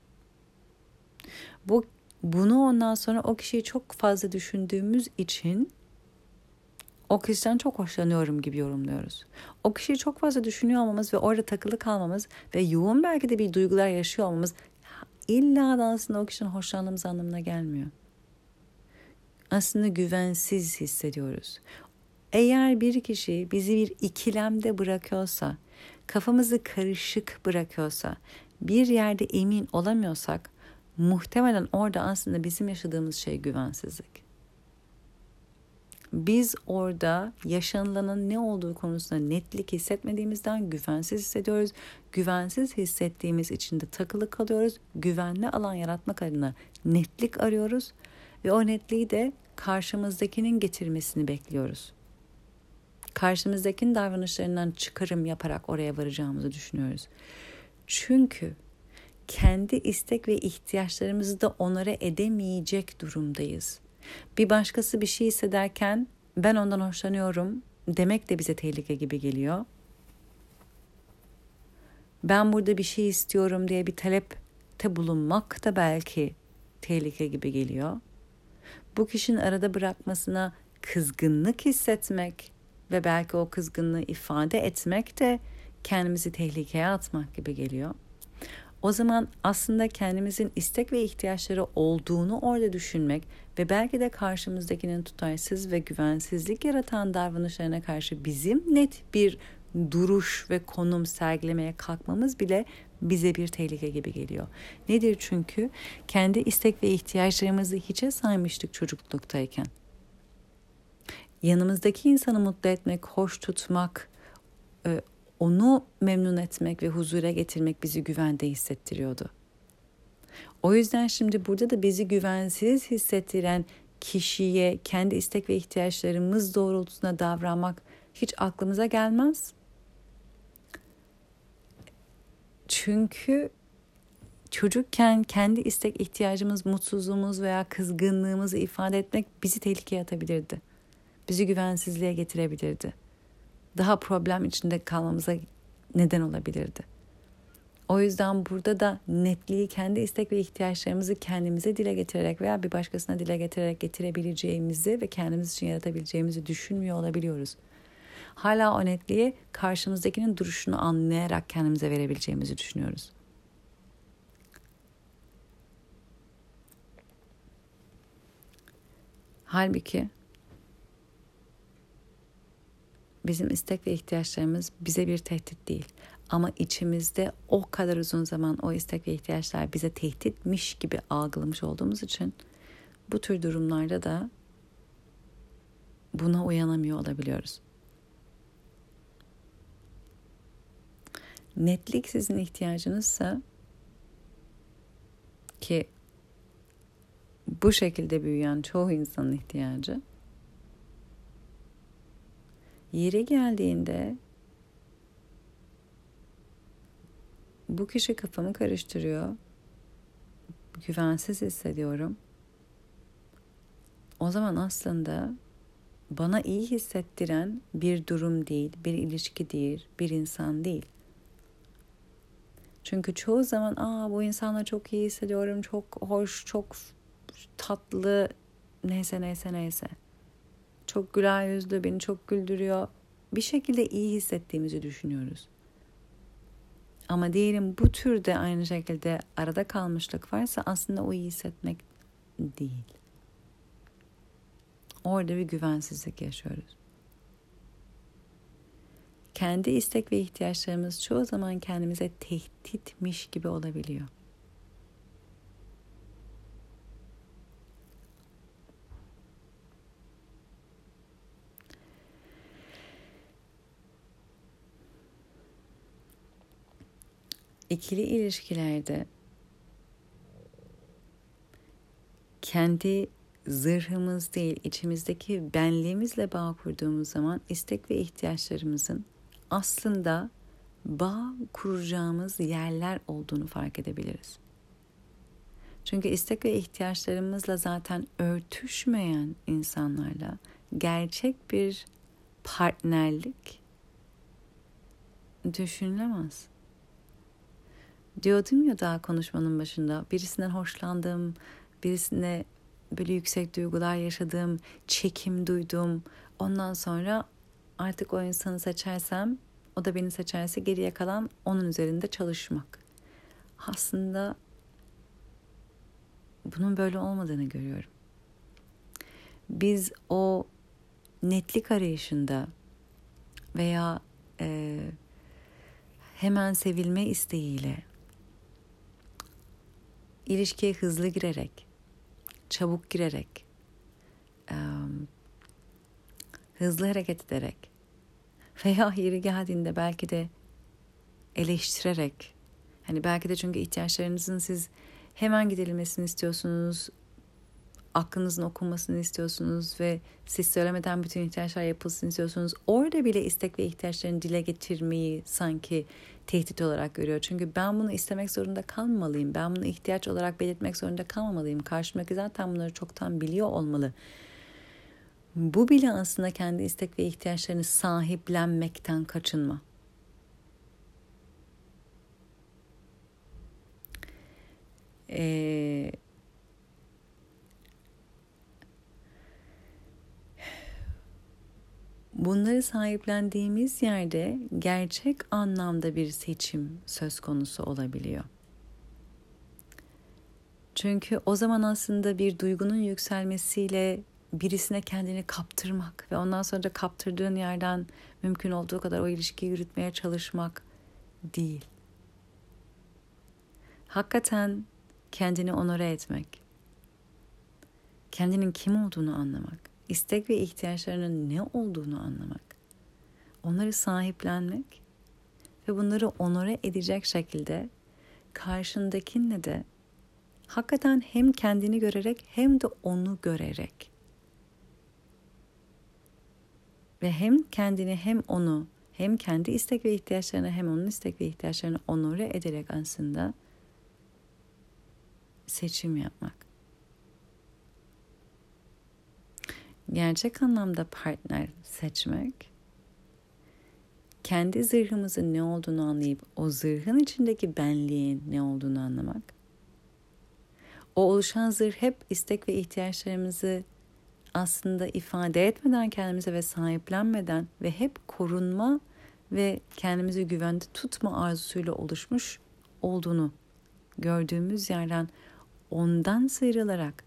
Bu bunu ondan sonra o kişiyi çok fazla düşündüğümüz için o kişiden çok hoşlanıyorum gibi yorumluyoruz. O kişiyi çok fazla düşünüyor olmamız ve orada takılı kalmamız ve yoğun belki de bir duygular yaşıyor olmamız illa da aslında o kişiden hoşlandığımız anlamına gelmiyor. Aslında güvensiz hissediyoruz. Eğer bir kişi bizi bir ikilemde bırakıyorsa, kafamızı karışık bırakıyorsa, bir yerde emin olamıyorsak, muhtemelen orada aslında bizim yaşadığımız şey güvensizlik. Biz orada yaşanılanın ne olduğu konusunda netlik hissetmediğimizden güvensiz hissediyoruz. Güvensiz hissettiğimiz için de takılı kalıyoruz. Güvenli alan yaratmak adına netlik arıyoruz. Ve o netliği de karşımızdakinin getirmesini bekliyoruz. Karşımızdakinin davranışlarından çıkarım yaparak oraya varacağımızı düşünüyoruz. Çünkü kendi istek ve ihtiyaçlarımızı da onara edemeyecek durumdayız. Bir başkası bir şey hissederken ben ondan hoşlanıyorum demek de bize tehlike gibi geliyor. Ben burada bir şey istiyorum diye bir talepte bulunmak da belki tehlike gibi geliyor. Bu kişinin arada bırakmasına kızgınlık hissetmek ve belki o kızgınlığı ifade etmek de kendimizi tehlikeye atmak gibi geliyor. O zaman aslında kendimizin istek ve ihtiyaçları olduğunu orada düşünmek ve belki de karşımızdakinin tutarsız ve güvensizlik yaratan davranışlarına karşı bizim net bir duruş ve konum sergilemeye kalkmamız bile bize bir tehlike gibi geliyor. Nedir çünkü? Kendi istek ve ihtiyaçlarımızı hiçe saymıştık çocukluktayken. Yanımızdaki insanı mutlu etmek, hoş tutmak, onu memnun etmek ve huzura getirmek bizi güvende hissettiriyordu. O yüzden şimdi burada da bizi güvensiz hissettiren kişiye kendi istek ve ihtiyaçlarımız doğrultusunda davranmak hiç aklımıza gelmez. Çünkü çocukken kendi istek ihtiyacımız, mutsuzluğumuz veya kızgınlığımızı ifade etmek bizi tehlikeye atabilirdi. Bizi güvensizliğe getirebilirdi. Daha problem içinde kalmamıza neden olabilirdi. O yüzden burada da netliği kendi istek ve ihtiyaçlarımızı kendimize dile getirerek veya bir başkasına dile getirerek getirebileceğimizi ve kendimiz için yaratabileceğimizi düşünmüyor olabiliyoruz. Hala o netliği karşımızdakinin duruşunu anlayarak kendimize verebileceğimizi düşünüyoruz. Halbuki bizim istek ve ihtiyaçlarımız bize bir tehdit değil. Ama içimizde o kadar uzun zaman o istek ve ihtiyaçlar bize tehditmiş gibi algılamış olduğumuz için bu tür durumlarda da buna uyanamıyor olabiliyoruz. Netlik sizin ihtiyacınızsa, ki bu şekilde büyüyen çoğu insanın ihtiyacı, yeri geldiğinde bu kişi kafamı karıştırıyor, güvensiz hissediyorum. O zaman aslında bana iyi hissettiren bir durum değil, bir ilişki değil, bir insan değil. Çünkü çoğu zaman aa bu insanla çok iyi hissediyorum, çok hoş, çok tatlı, neyse neyse neyse. Çok güler yüzlü, beni çok güldürüyor. Bir şekilde iyi hissettiğimizi düşünüyoruz. Ama diyelim bu türde aynı şekilde arada kalmışlık varsa aslında o iyi hissetmek değil. Orada bir güvensizlik yaşıyoruz. Kendi istek ve ihtiyaçlarımız çoğu zaman kendimize tehditmiş gibi olabiliyor. İkili ilişkilerde kendi zırhımız değil, içimizdeki benliğimizle bağ kurduğumuz zaman istek ve ihtiyaçlarımızın aslında bağ kuracağımız yerler olduğunu fark edebiliriz. Çünkü istek ve ihtiyaçlarımızla zaten örtüşmeyen insanlarla gerçek bir partnerlik düşünülemez. Diyordum ya daha konuşmanın başında, birisinden hoşlandım, birisine böyle yüksek duygular yaşadım, çekim duydum. Ondan sonra artık o insanı seçersem, o da beni seçerse geriye kalan onun üzerinde çalışmak. Aslında bunun böyle olmadığını görüyorum. Biz o netlik arayışında veya e, hemen sevilme isteğiyle ilişkiye hızlı girerek, çabuk girerek, e, hızlı hareket ederek veya yeri geldiğinde belki de eleştirerek, hani belki de çünkü ihtiyaçlarınızın siz hemen giderilmesini istiyorsunuz, aklınızın okunmasını istiyorsunuz ve siz söylemeden bütün ihtiyaçlar yapılsın istiyorsunuz. Orada bile istek ve ihtiyaçlarını dile getirmeyi sanki tehdit olarak görüyor. Çünkü ben bunu istemek zorunda kalmamalıyım. Ben bunu ihtiyaç olarak belirtmek zorunda kalmamalıyım. Karşımdaki zaten bunları çoktan biliyor olmalı. Bu bile aslında kendi istek ve ihtiyaçlarını sahiplenmekten kaçınma. Eee... Bunları sahiplendiğimiz yerde gerçek anlamda bir seçim söz konusu olabiliyor. Çünkü o zaman aslında bir duygunun yükselmesiyle birisine kendini kaptırmak ve ondan sonra da kaptırdığın yerden mümkün olduğu kadar o ilişkiyi yürütmeye çalışmak değil. Hakikaten kendini onore etmek, kendinin kim olduğunu anlamak, istek ve ihtiyaçlarının ne olduğunu anlamak, onları sahiplenmek ve bunları onore edecek şekilde karşındakinle de hakikaten hem kendini görerek hem de onu görerek ve hem kendini hem onu, hem kendi istek ve ihtiyaçlarını hem onun istek ve ihtiyaçlarını onore ederek aslında seçim yapmak. Gerçek anlamda partner seçmek, kendi zırhımızın ne olduğunu anlayıp o zırhın içindeki benliğin ne olduğunu anlamak. O oluşan zırh hep istek ve ihtiyaçlarımızı aslında ifade etmeden kendimize ve sahiplenmeden ve hep korunma ve kendimizi güvende tutma arzusuyla oluşmuş olduğunu gördüğümüz yerden ondan sıyrılarak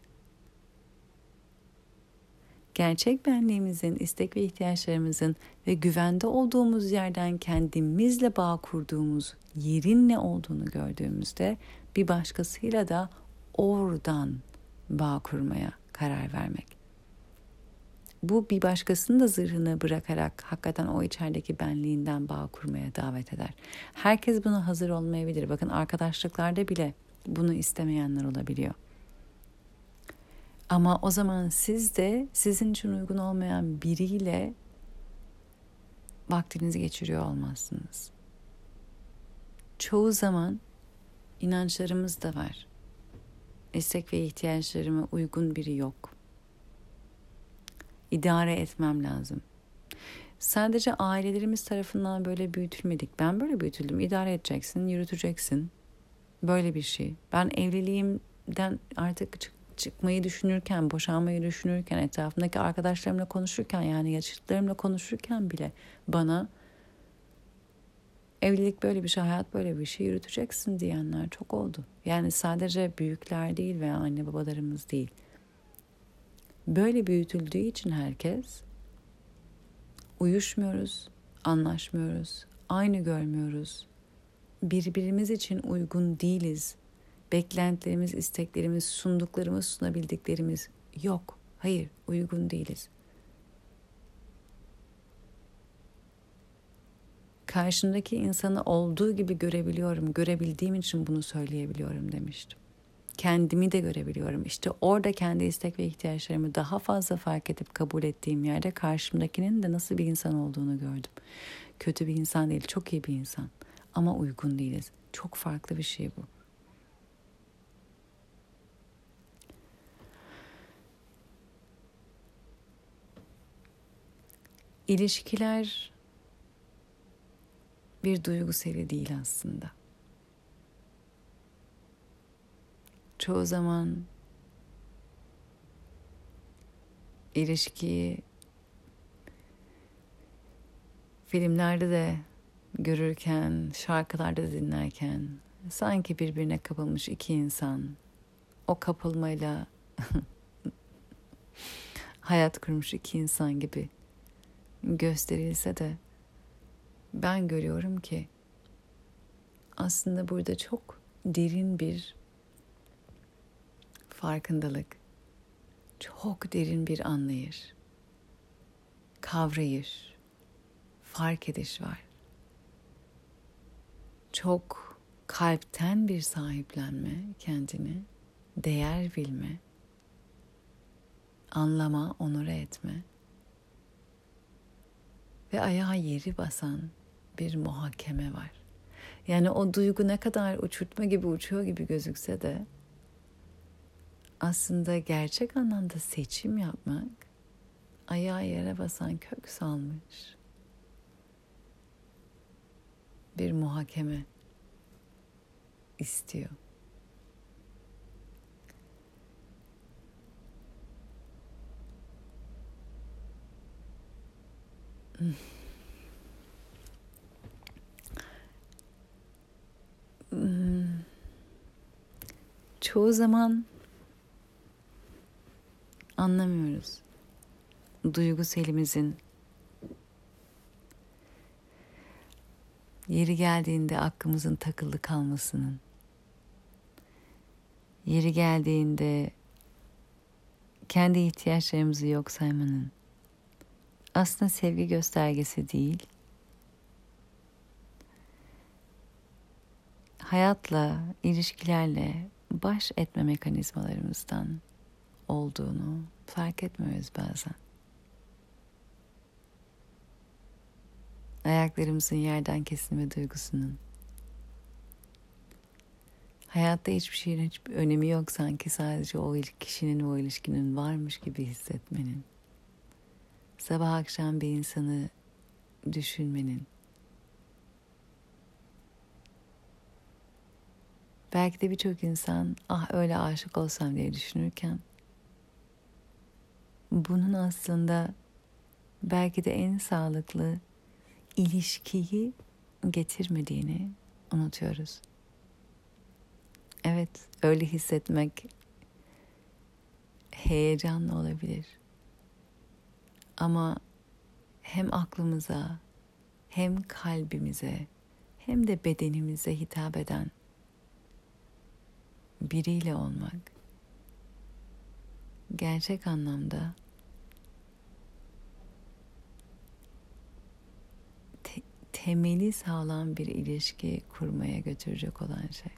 gerçek benliğimizin, istek ve ihtiyaçlarımızın ve güvende olduğumuz yerden kendimizle bağ kurduğumuz yerin ne olduğunu gördüğümüzde bir başkasıyla da oradan bağ kurmaya karar vermek. Bu bir başkasının da zırhını bırakarak hakikaten o içerideki benliğinden bağ kurmaya davet eder. Herkes buna hazır olmayabilir. Bakın arkadaşlıklarda bile bunu istemeyenler olabiliyor. Ama o zaman siz de sizin için uygun olmayan biriyle vaktinizi geçiriyor olmazsınız. Çoğu zaman inançlarımız da var. İstek ve ihtiyaçlarıma uygun biri yok. İdare etmem lazım. Sadece ailelerimiz tarafından böyle büyütülmedik. Ben böyle büyütüldüm. İdare edeceksin, yürüteceksin. Böyle bir şey. Ben evliliğimden artık çık- çıkmayı düşünürken, boşanmayı düşünürken, etrafımdaki arkadaşlarımla konuşurken, yani yaşıtlarımla konuşurken bile bana evlilik böyle bir şey, hayat böyle bir şey, yürüteceksin diyenler çok oldu. Yani sadece büyükler değil veya anne babalarımız değil. Böyle büyütüldüğü için herkes uyuşmuyoruz, anlaşmıyoruz, aynı görmüyoruz. Birbirimiz için uygun değiliz. Beklentilerimiz, isteklerimiz, sunduklarımız, sunabildiklerimiz yok. Hayır, uygun değiliz. Karşımdaki insanı olduğu gibi görebiliyorum. Görebildiğim için bunu söyleyebiliyorum demiştim. Kendimi de görebiliyorum. İşte orada kendi istek ve ihtiyaçlarımı daha fazla fark edip kabul ettiğim yerde karşımdakinin de nasıl bir insan olduğunu gördüm. Kötü bir insan değil, çok iyi bir insan. Ama uygun değiliz. Çok farklı bir şey bu. İlişkiler bir duygu seli değil aslında. Çoğu zaman ilişkiyi filmlerde de görürken, şarkılarda da dinlerken sanki birbirine kapılmış iki insan o kapılmayla hayat kurmuş iki insan gibi gösterilse de ben görüyorum ki aslında burada çok derin bir farkındalık, çok derin bir anlayış, kavrayış, fark ediş var. Çok kalpten bir sahiplenme kendini, değer bilme, anlama, onore etme ve ayağa yeri basan bir muhakeme var. Yani o duygu ne kadar uçurtma gibi uçuyor gibi gözükse de aslında gerçek anlamda seçim yapmak, ayağa yere basan, kök salmış bir muhakeme istiyor. Hmm. Çoğu zaman anlamıyoruz duygu selimizin yeri geldiğinde aklımızın takılı kalmasının, yeri geldiğinde kendi ihtiyaçlarımızı yok saymanın aslında sevgi göstergesi değil, hayatla, ilişkilerle baş etme mekanizmalarımızdan olduğunu fark etmiyoruz bazen. Ayaklarımızın yerden kesilme duygusunun, hayatta hiçbir şeyin hiçbir önemi yok sanki, sadece o kişinin o ilişkinin varmış gibi hissetmenin, sabah akşam bir insanı düşünmenin, belki de birçok insan ah öyle aşık olsam diye düşünürken bunun aslında belki de en sağlıklı ilişkiyi getirmediğini unutuyoruz. Evet, öyle hissetmek heyecanlı olabilir. Ama hem aklımıza, hem kalbimize, hem de bedenimize hitap eden biriyle olmak gerçek anlamda te- temeli sağlam bir ilişki kurmaya götürecek olan şey.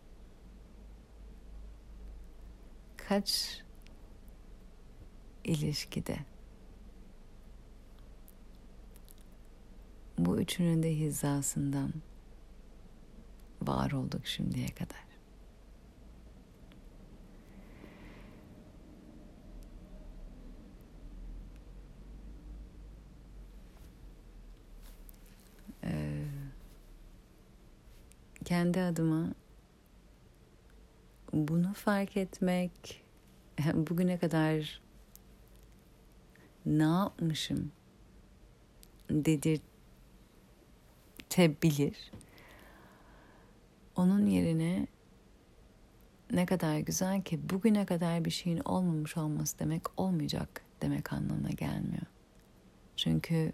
Kaç ilişkide bu üçünün de hizasından var olduk şimdiye kadar. Ee, kendi adıma bunu fark etmek, bugüne kadar ne yapmışım dedirtebilir. Onun yerine ne kadar güzel ki bugüne kadar bir şeyin olmamış olması demek olmayacak demek anlamına gelmiyor. Çünkü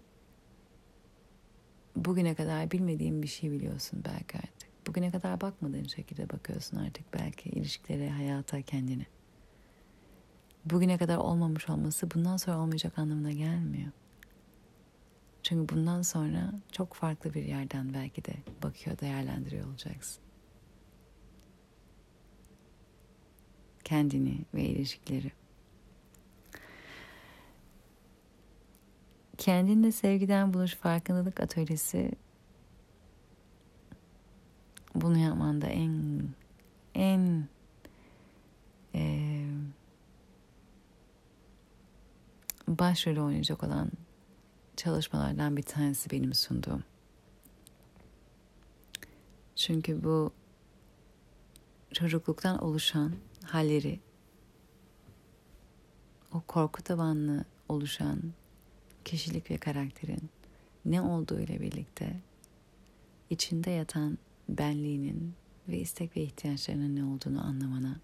bugüne kadar bilmediğin bir şey biliyorsun belki artık. Bugüne kadar bakmadığın şekilde bakıyorsun artık belki ilişkilere, hayata, kendine. Bugüne kadar olmamış olması bundan sonra olmayacak anlamına gelmiyor. Çünkü bundan sonra çok farklı bir yerden belki de bakıyor, değerlendiriyor olacaksın. Kendini ve ilişkileri. Kendinle sevgiden buluş farkındalık atölyesi bunu yapmanda en en e, başrolü oynayacak olan çalışmalardan bir tanesi benim sunduğum. Çünkü bu çocukluktan oluşan halleri, o korku tabanlı oluşan kişilik ve karakterin ne olduğu ile birlikte içinde yatan benliğinin ve istek ve ihtiyaçlarının ne olduğunu anlamana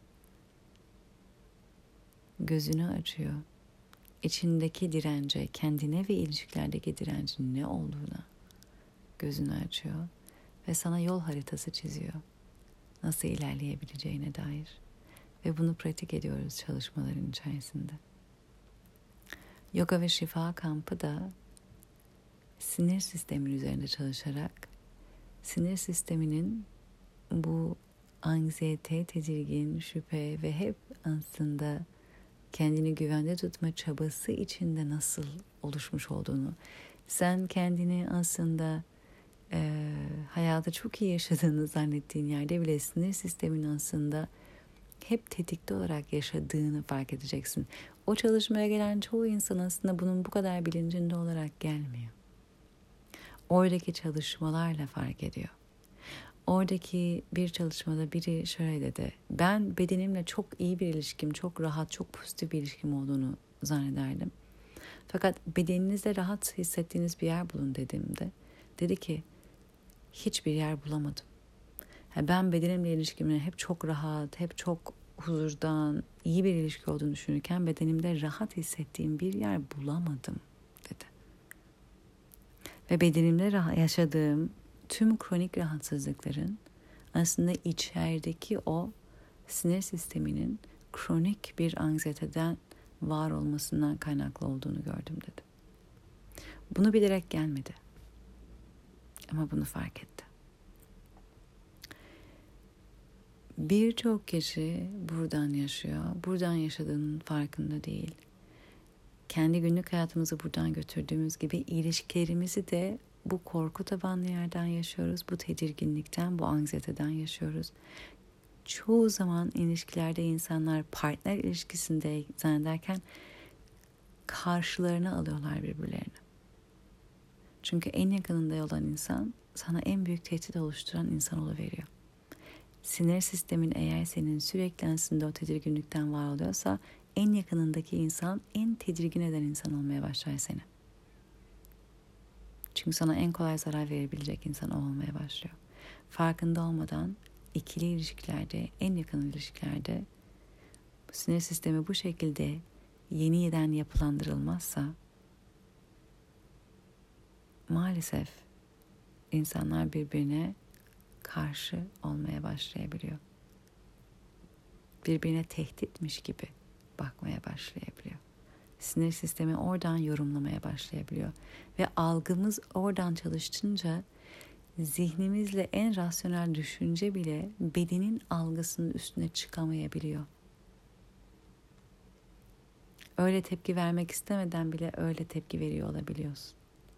gözünü açıyor. İçindeki dirence, kendine ve ilişkilerdeki direncin ne olduğuna gözünü açıyor ve sana yol haritası çiziyor. Nasıl ilerleyebileceğine dair. Ve bunu pratik ediyoruz çalışmaların içerisinde. Yoga ve şifa kampı da sinir sistemin üzerinde çalışarak sinir sisteminin bu anksiyete, tedirgin, şüphe ve hep aslında kendini güvende tutma çabası içinde nasıl oluşmuş olduğunu, sen kendini aslında e, hayatı çok iyi yaşadığını zannettiğin yerde bile sinir sistemin aslında hep tetikte olarak yaşadığını fark edeceksin. O çalışmaya gelen çoğu insan aslında bunun bu kadar bilincinde olarak gelmiyor. Oradaki çalışmalarla fark ediyor. Oradaki bir çalışmada biri şöyle dedi. Ben bedenimle çok iyi bir ilişkim, çok rahat, çok pozitif bir ilişkim olduğunu zannederdim. Fakat bedeninizde rahat hissettiğiniz bir yer bulun dediğimde dedi ki hiçbir yer bulamadım. Ben bedenimle ilişkimin hep çok rahat, hep çok huzurdan, iyi bir ilişki olduğunu düşünürken bedenimde rahat hissettiğim bir yer bulamadım dedi. Ve bedenimde yaşadığım tüm kronik rahatsızlıkların aslında içerideki o sinir sisteminin kronik bir anksiyeteden var olmasından kaynaklı olduğunu gördüm dedi. Bunu bilerek gelmedi. Ama bunu fark etti. Birçok kişi buradan yaşıyor. Buradan yaşadığının farkında değil. Kendi günlük hayatımızı buradan götürdüğümüz gibi ilişkilerimizi de bu korku tabanlı yerden yaşıyoruz. Bu tedirginlikten, bu anksiyeteden yaşıyoruz. Çoğu zaman ilişkilerde insanlar partner ilişkisinde zannederken karşılarına alıyorlar birbirlerini. Çünkü en yakınında olan insan sana en büyük tehdit oluşturan insan oluveriyor. Sinir sistemin eğer senin sürekli aslında o tedirginlikten var oluyorsa en yakınındaki insan en tedirgin eden insan olmaya başlar seni. Çünkü sana en kolay zarar verebilecek insan o olmaya başlıyor. Farkında olmadan ikili ilişkilerde, en yakın ilişkilerde sinir sistemi bu şekilde yeniden yapılandırılmazsa maalesef insanlar birbirine karşı olmaya başlayabiliyor. Birbirine tehditmiş gibi bakmaya başlayabiliyor. Sinir sistemi oradan yorumlamaya başlayabiliyor. Ve algımız oradan çalışınca zihnimizle en rasyonel düşünce bile bedenin algısının üstüne çıkamayabiliyor. Öyle tepki vermek istemeden bile öyle tepki veriyor olabiliyorsun.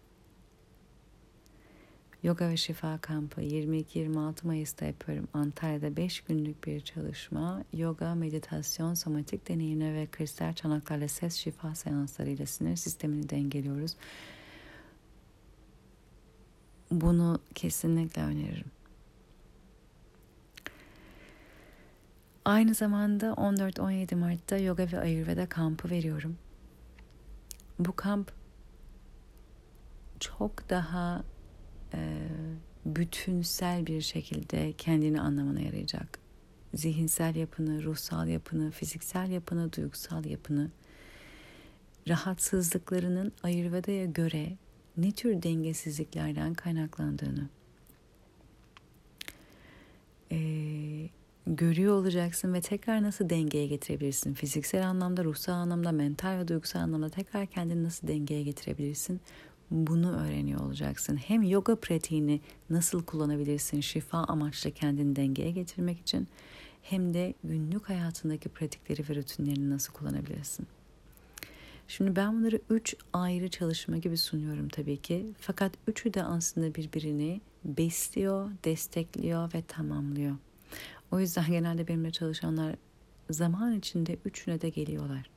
Yoga ve Şifa Kampı yirmi iki yirmi altı Mayıs'ta yapıyorum. Antalya'da beş günlük bir çalışma. Yoga, meditasyon, somatik deneyimle ve kristal çanaklarla ses şifa seanslarıyla sinir sistemini dengeliyoruz. Bunu kesinlikle öneririm. Aynı zamanda on dört on yedi Mart'ta Yoga ve Ayurveda kampı veriyorum. Bu kamp çok daha e, bütünsel bir şekilde kendini anlamana yarayacak. Zihinsel yapını, ruhsal yapını, fiziksel yapını, duygusal yapını, rahatsızlıklarının Ayurveda'ya göre ne tür dengesizliklerden kaynaklandığını e, görüyor olacaksın ve tekrar nasıl dengeye getirebilirsin? Fiziksel anlamda, ruhsal anlamda, mental ve duygusal anlamda tekrar kendini nasıl dengeye getirebilirsin? Bunu öğreniyor olacaksın. Hem yoga pratiğini nasıl kullanabilirsin şifa amaçlı kendini dengeye getirmek için, hem de günlük hayatındaki pratikleri ve rutinlerini nasıl kullanabilirsin? Şimdi ben bunları üç ayrı çalışma gibi sunuyorum tabii ki. Fakat üçü de aslında birbirini besliyor, destekliyor ve tamamlıyor. O yüzden genelde benimle çalışanlar zaman içinde üçüne de geliyorlar.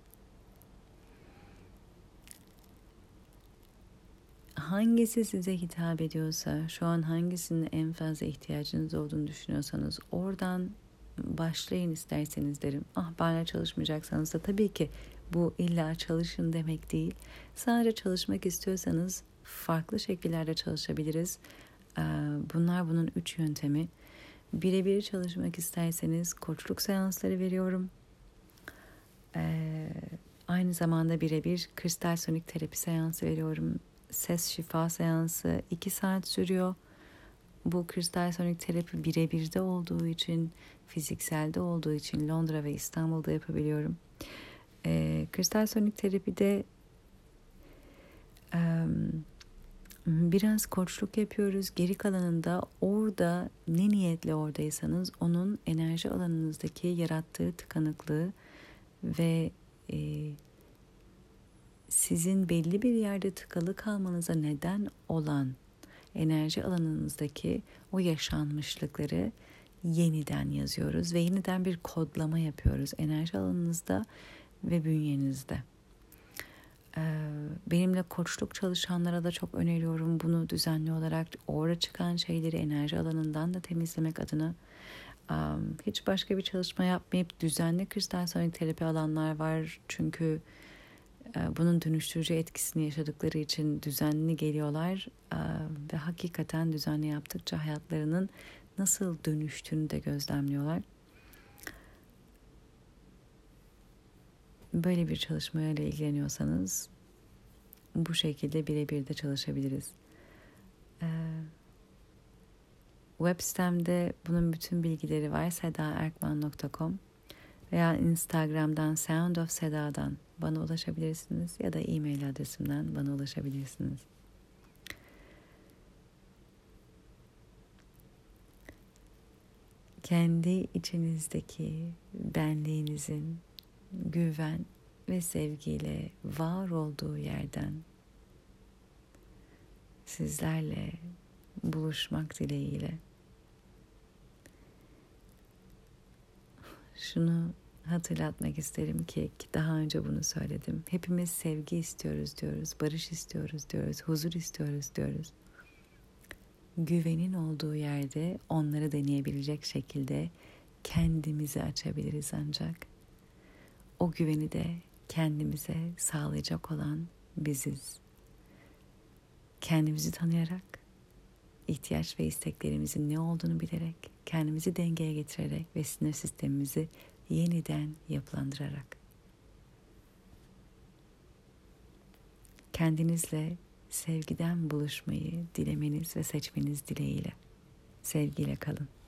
Hangisi size hitap ediyorsa, şu an hangisinin en fazla ihtiyacınız olduğunu düşünüyorsanız oradan başlayın isterseniz derim. Ah benimle çalışmayacaksanız da tabii ki bu illa çalışın demek değil. Sadece çalışmak istiyorsanız farklı şekillerde çalışabiliriz. Bunlar bunun üç yöntemi. Birebir çalışmak isterseniz koçluk seansları veriyorum. Ee, aynı zamanda birebir kristal sonik terapi seansı veriyorum. Ses şifa seansı iki saat sürüyor. Bu kristal sonik terapi birebirde olduğu için, fizikselde olduğu için Londra ve İstanbul'da yapabiliyorum. Ee, kristal sonik terapide e, biraz koçluk yapıyoruz. Geri kalanında orada ne niyetle oradaysanız onun enerji alanınızdaki yarattığı tıkanıklığı ve e, sizin belli bir yerde tıkalı kalmanıza neden olan enerji alanınızdaki o yaşanmışlıkları yeniden yazıyoruz ve yeniden bir kodlama yapıyoruz enerji alanınızda ve bünyenizde. Benimle koçluk çalışanlara da çok öneriyorum bunu düzenli olarak orada çıkan şeyleri enerji alanından da temizlemek adına. Hiç başka bir çalışma yapmayıp düzenli kristal sonik terapi alanlar var çünkü bunun dönüştürücü etkisini yaşadıkları için düzenli geliyorlar ve hakikaten düzenli yaptıkça hayatlarının nasıl dönüştüğünü de gözlemliyorlar. Böyle bir çalışmayla ilgileniyorsanız bu şekilde birebir de çalışabiliriz. Web sitemde bunun bütün bilgileri var seda erkman nokta com veya Instagram'dan Sound of Seda'dan bana ulaşabilirsiniz ya da e-mail adresimden bana ulaşabilirsiniz. Kendi içinizdeki benliğinizin güven ve sevgiyle var olduğu yerden sizlerle buluşmak dileğiyle şunu hatırlatmak isterim ki, ki daha önce bunu söyledim. Hepimiz sevgi istiyoruz diyoruz, barış istiyoruz diyoruz, huzur istiyoruz diyoruz. Güvenin olduğu yerde onları deneyebilecek şekilde kendimizi açabiliriz ancak. O güveni de kendimize sağlayacak olan biziz. Kendimizi tanıyarak, ihtiyaç ve isteklerimizin ne olduğunu bilerek, kendimizi dengeye getirerek ve sinir sistemimizi yeniden yapılandırarak. Kendinizle sevgiden buluşmayı dilemeniz ve seçmeniz dileğiyle. Sevgiyle kalın.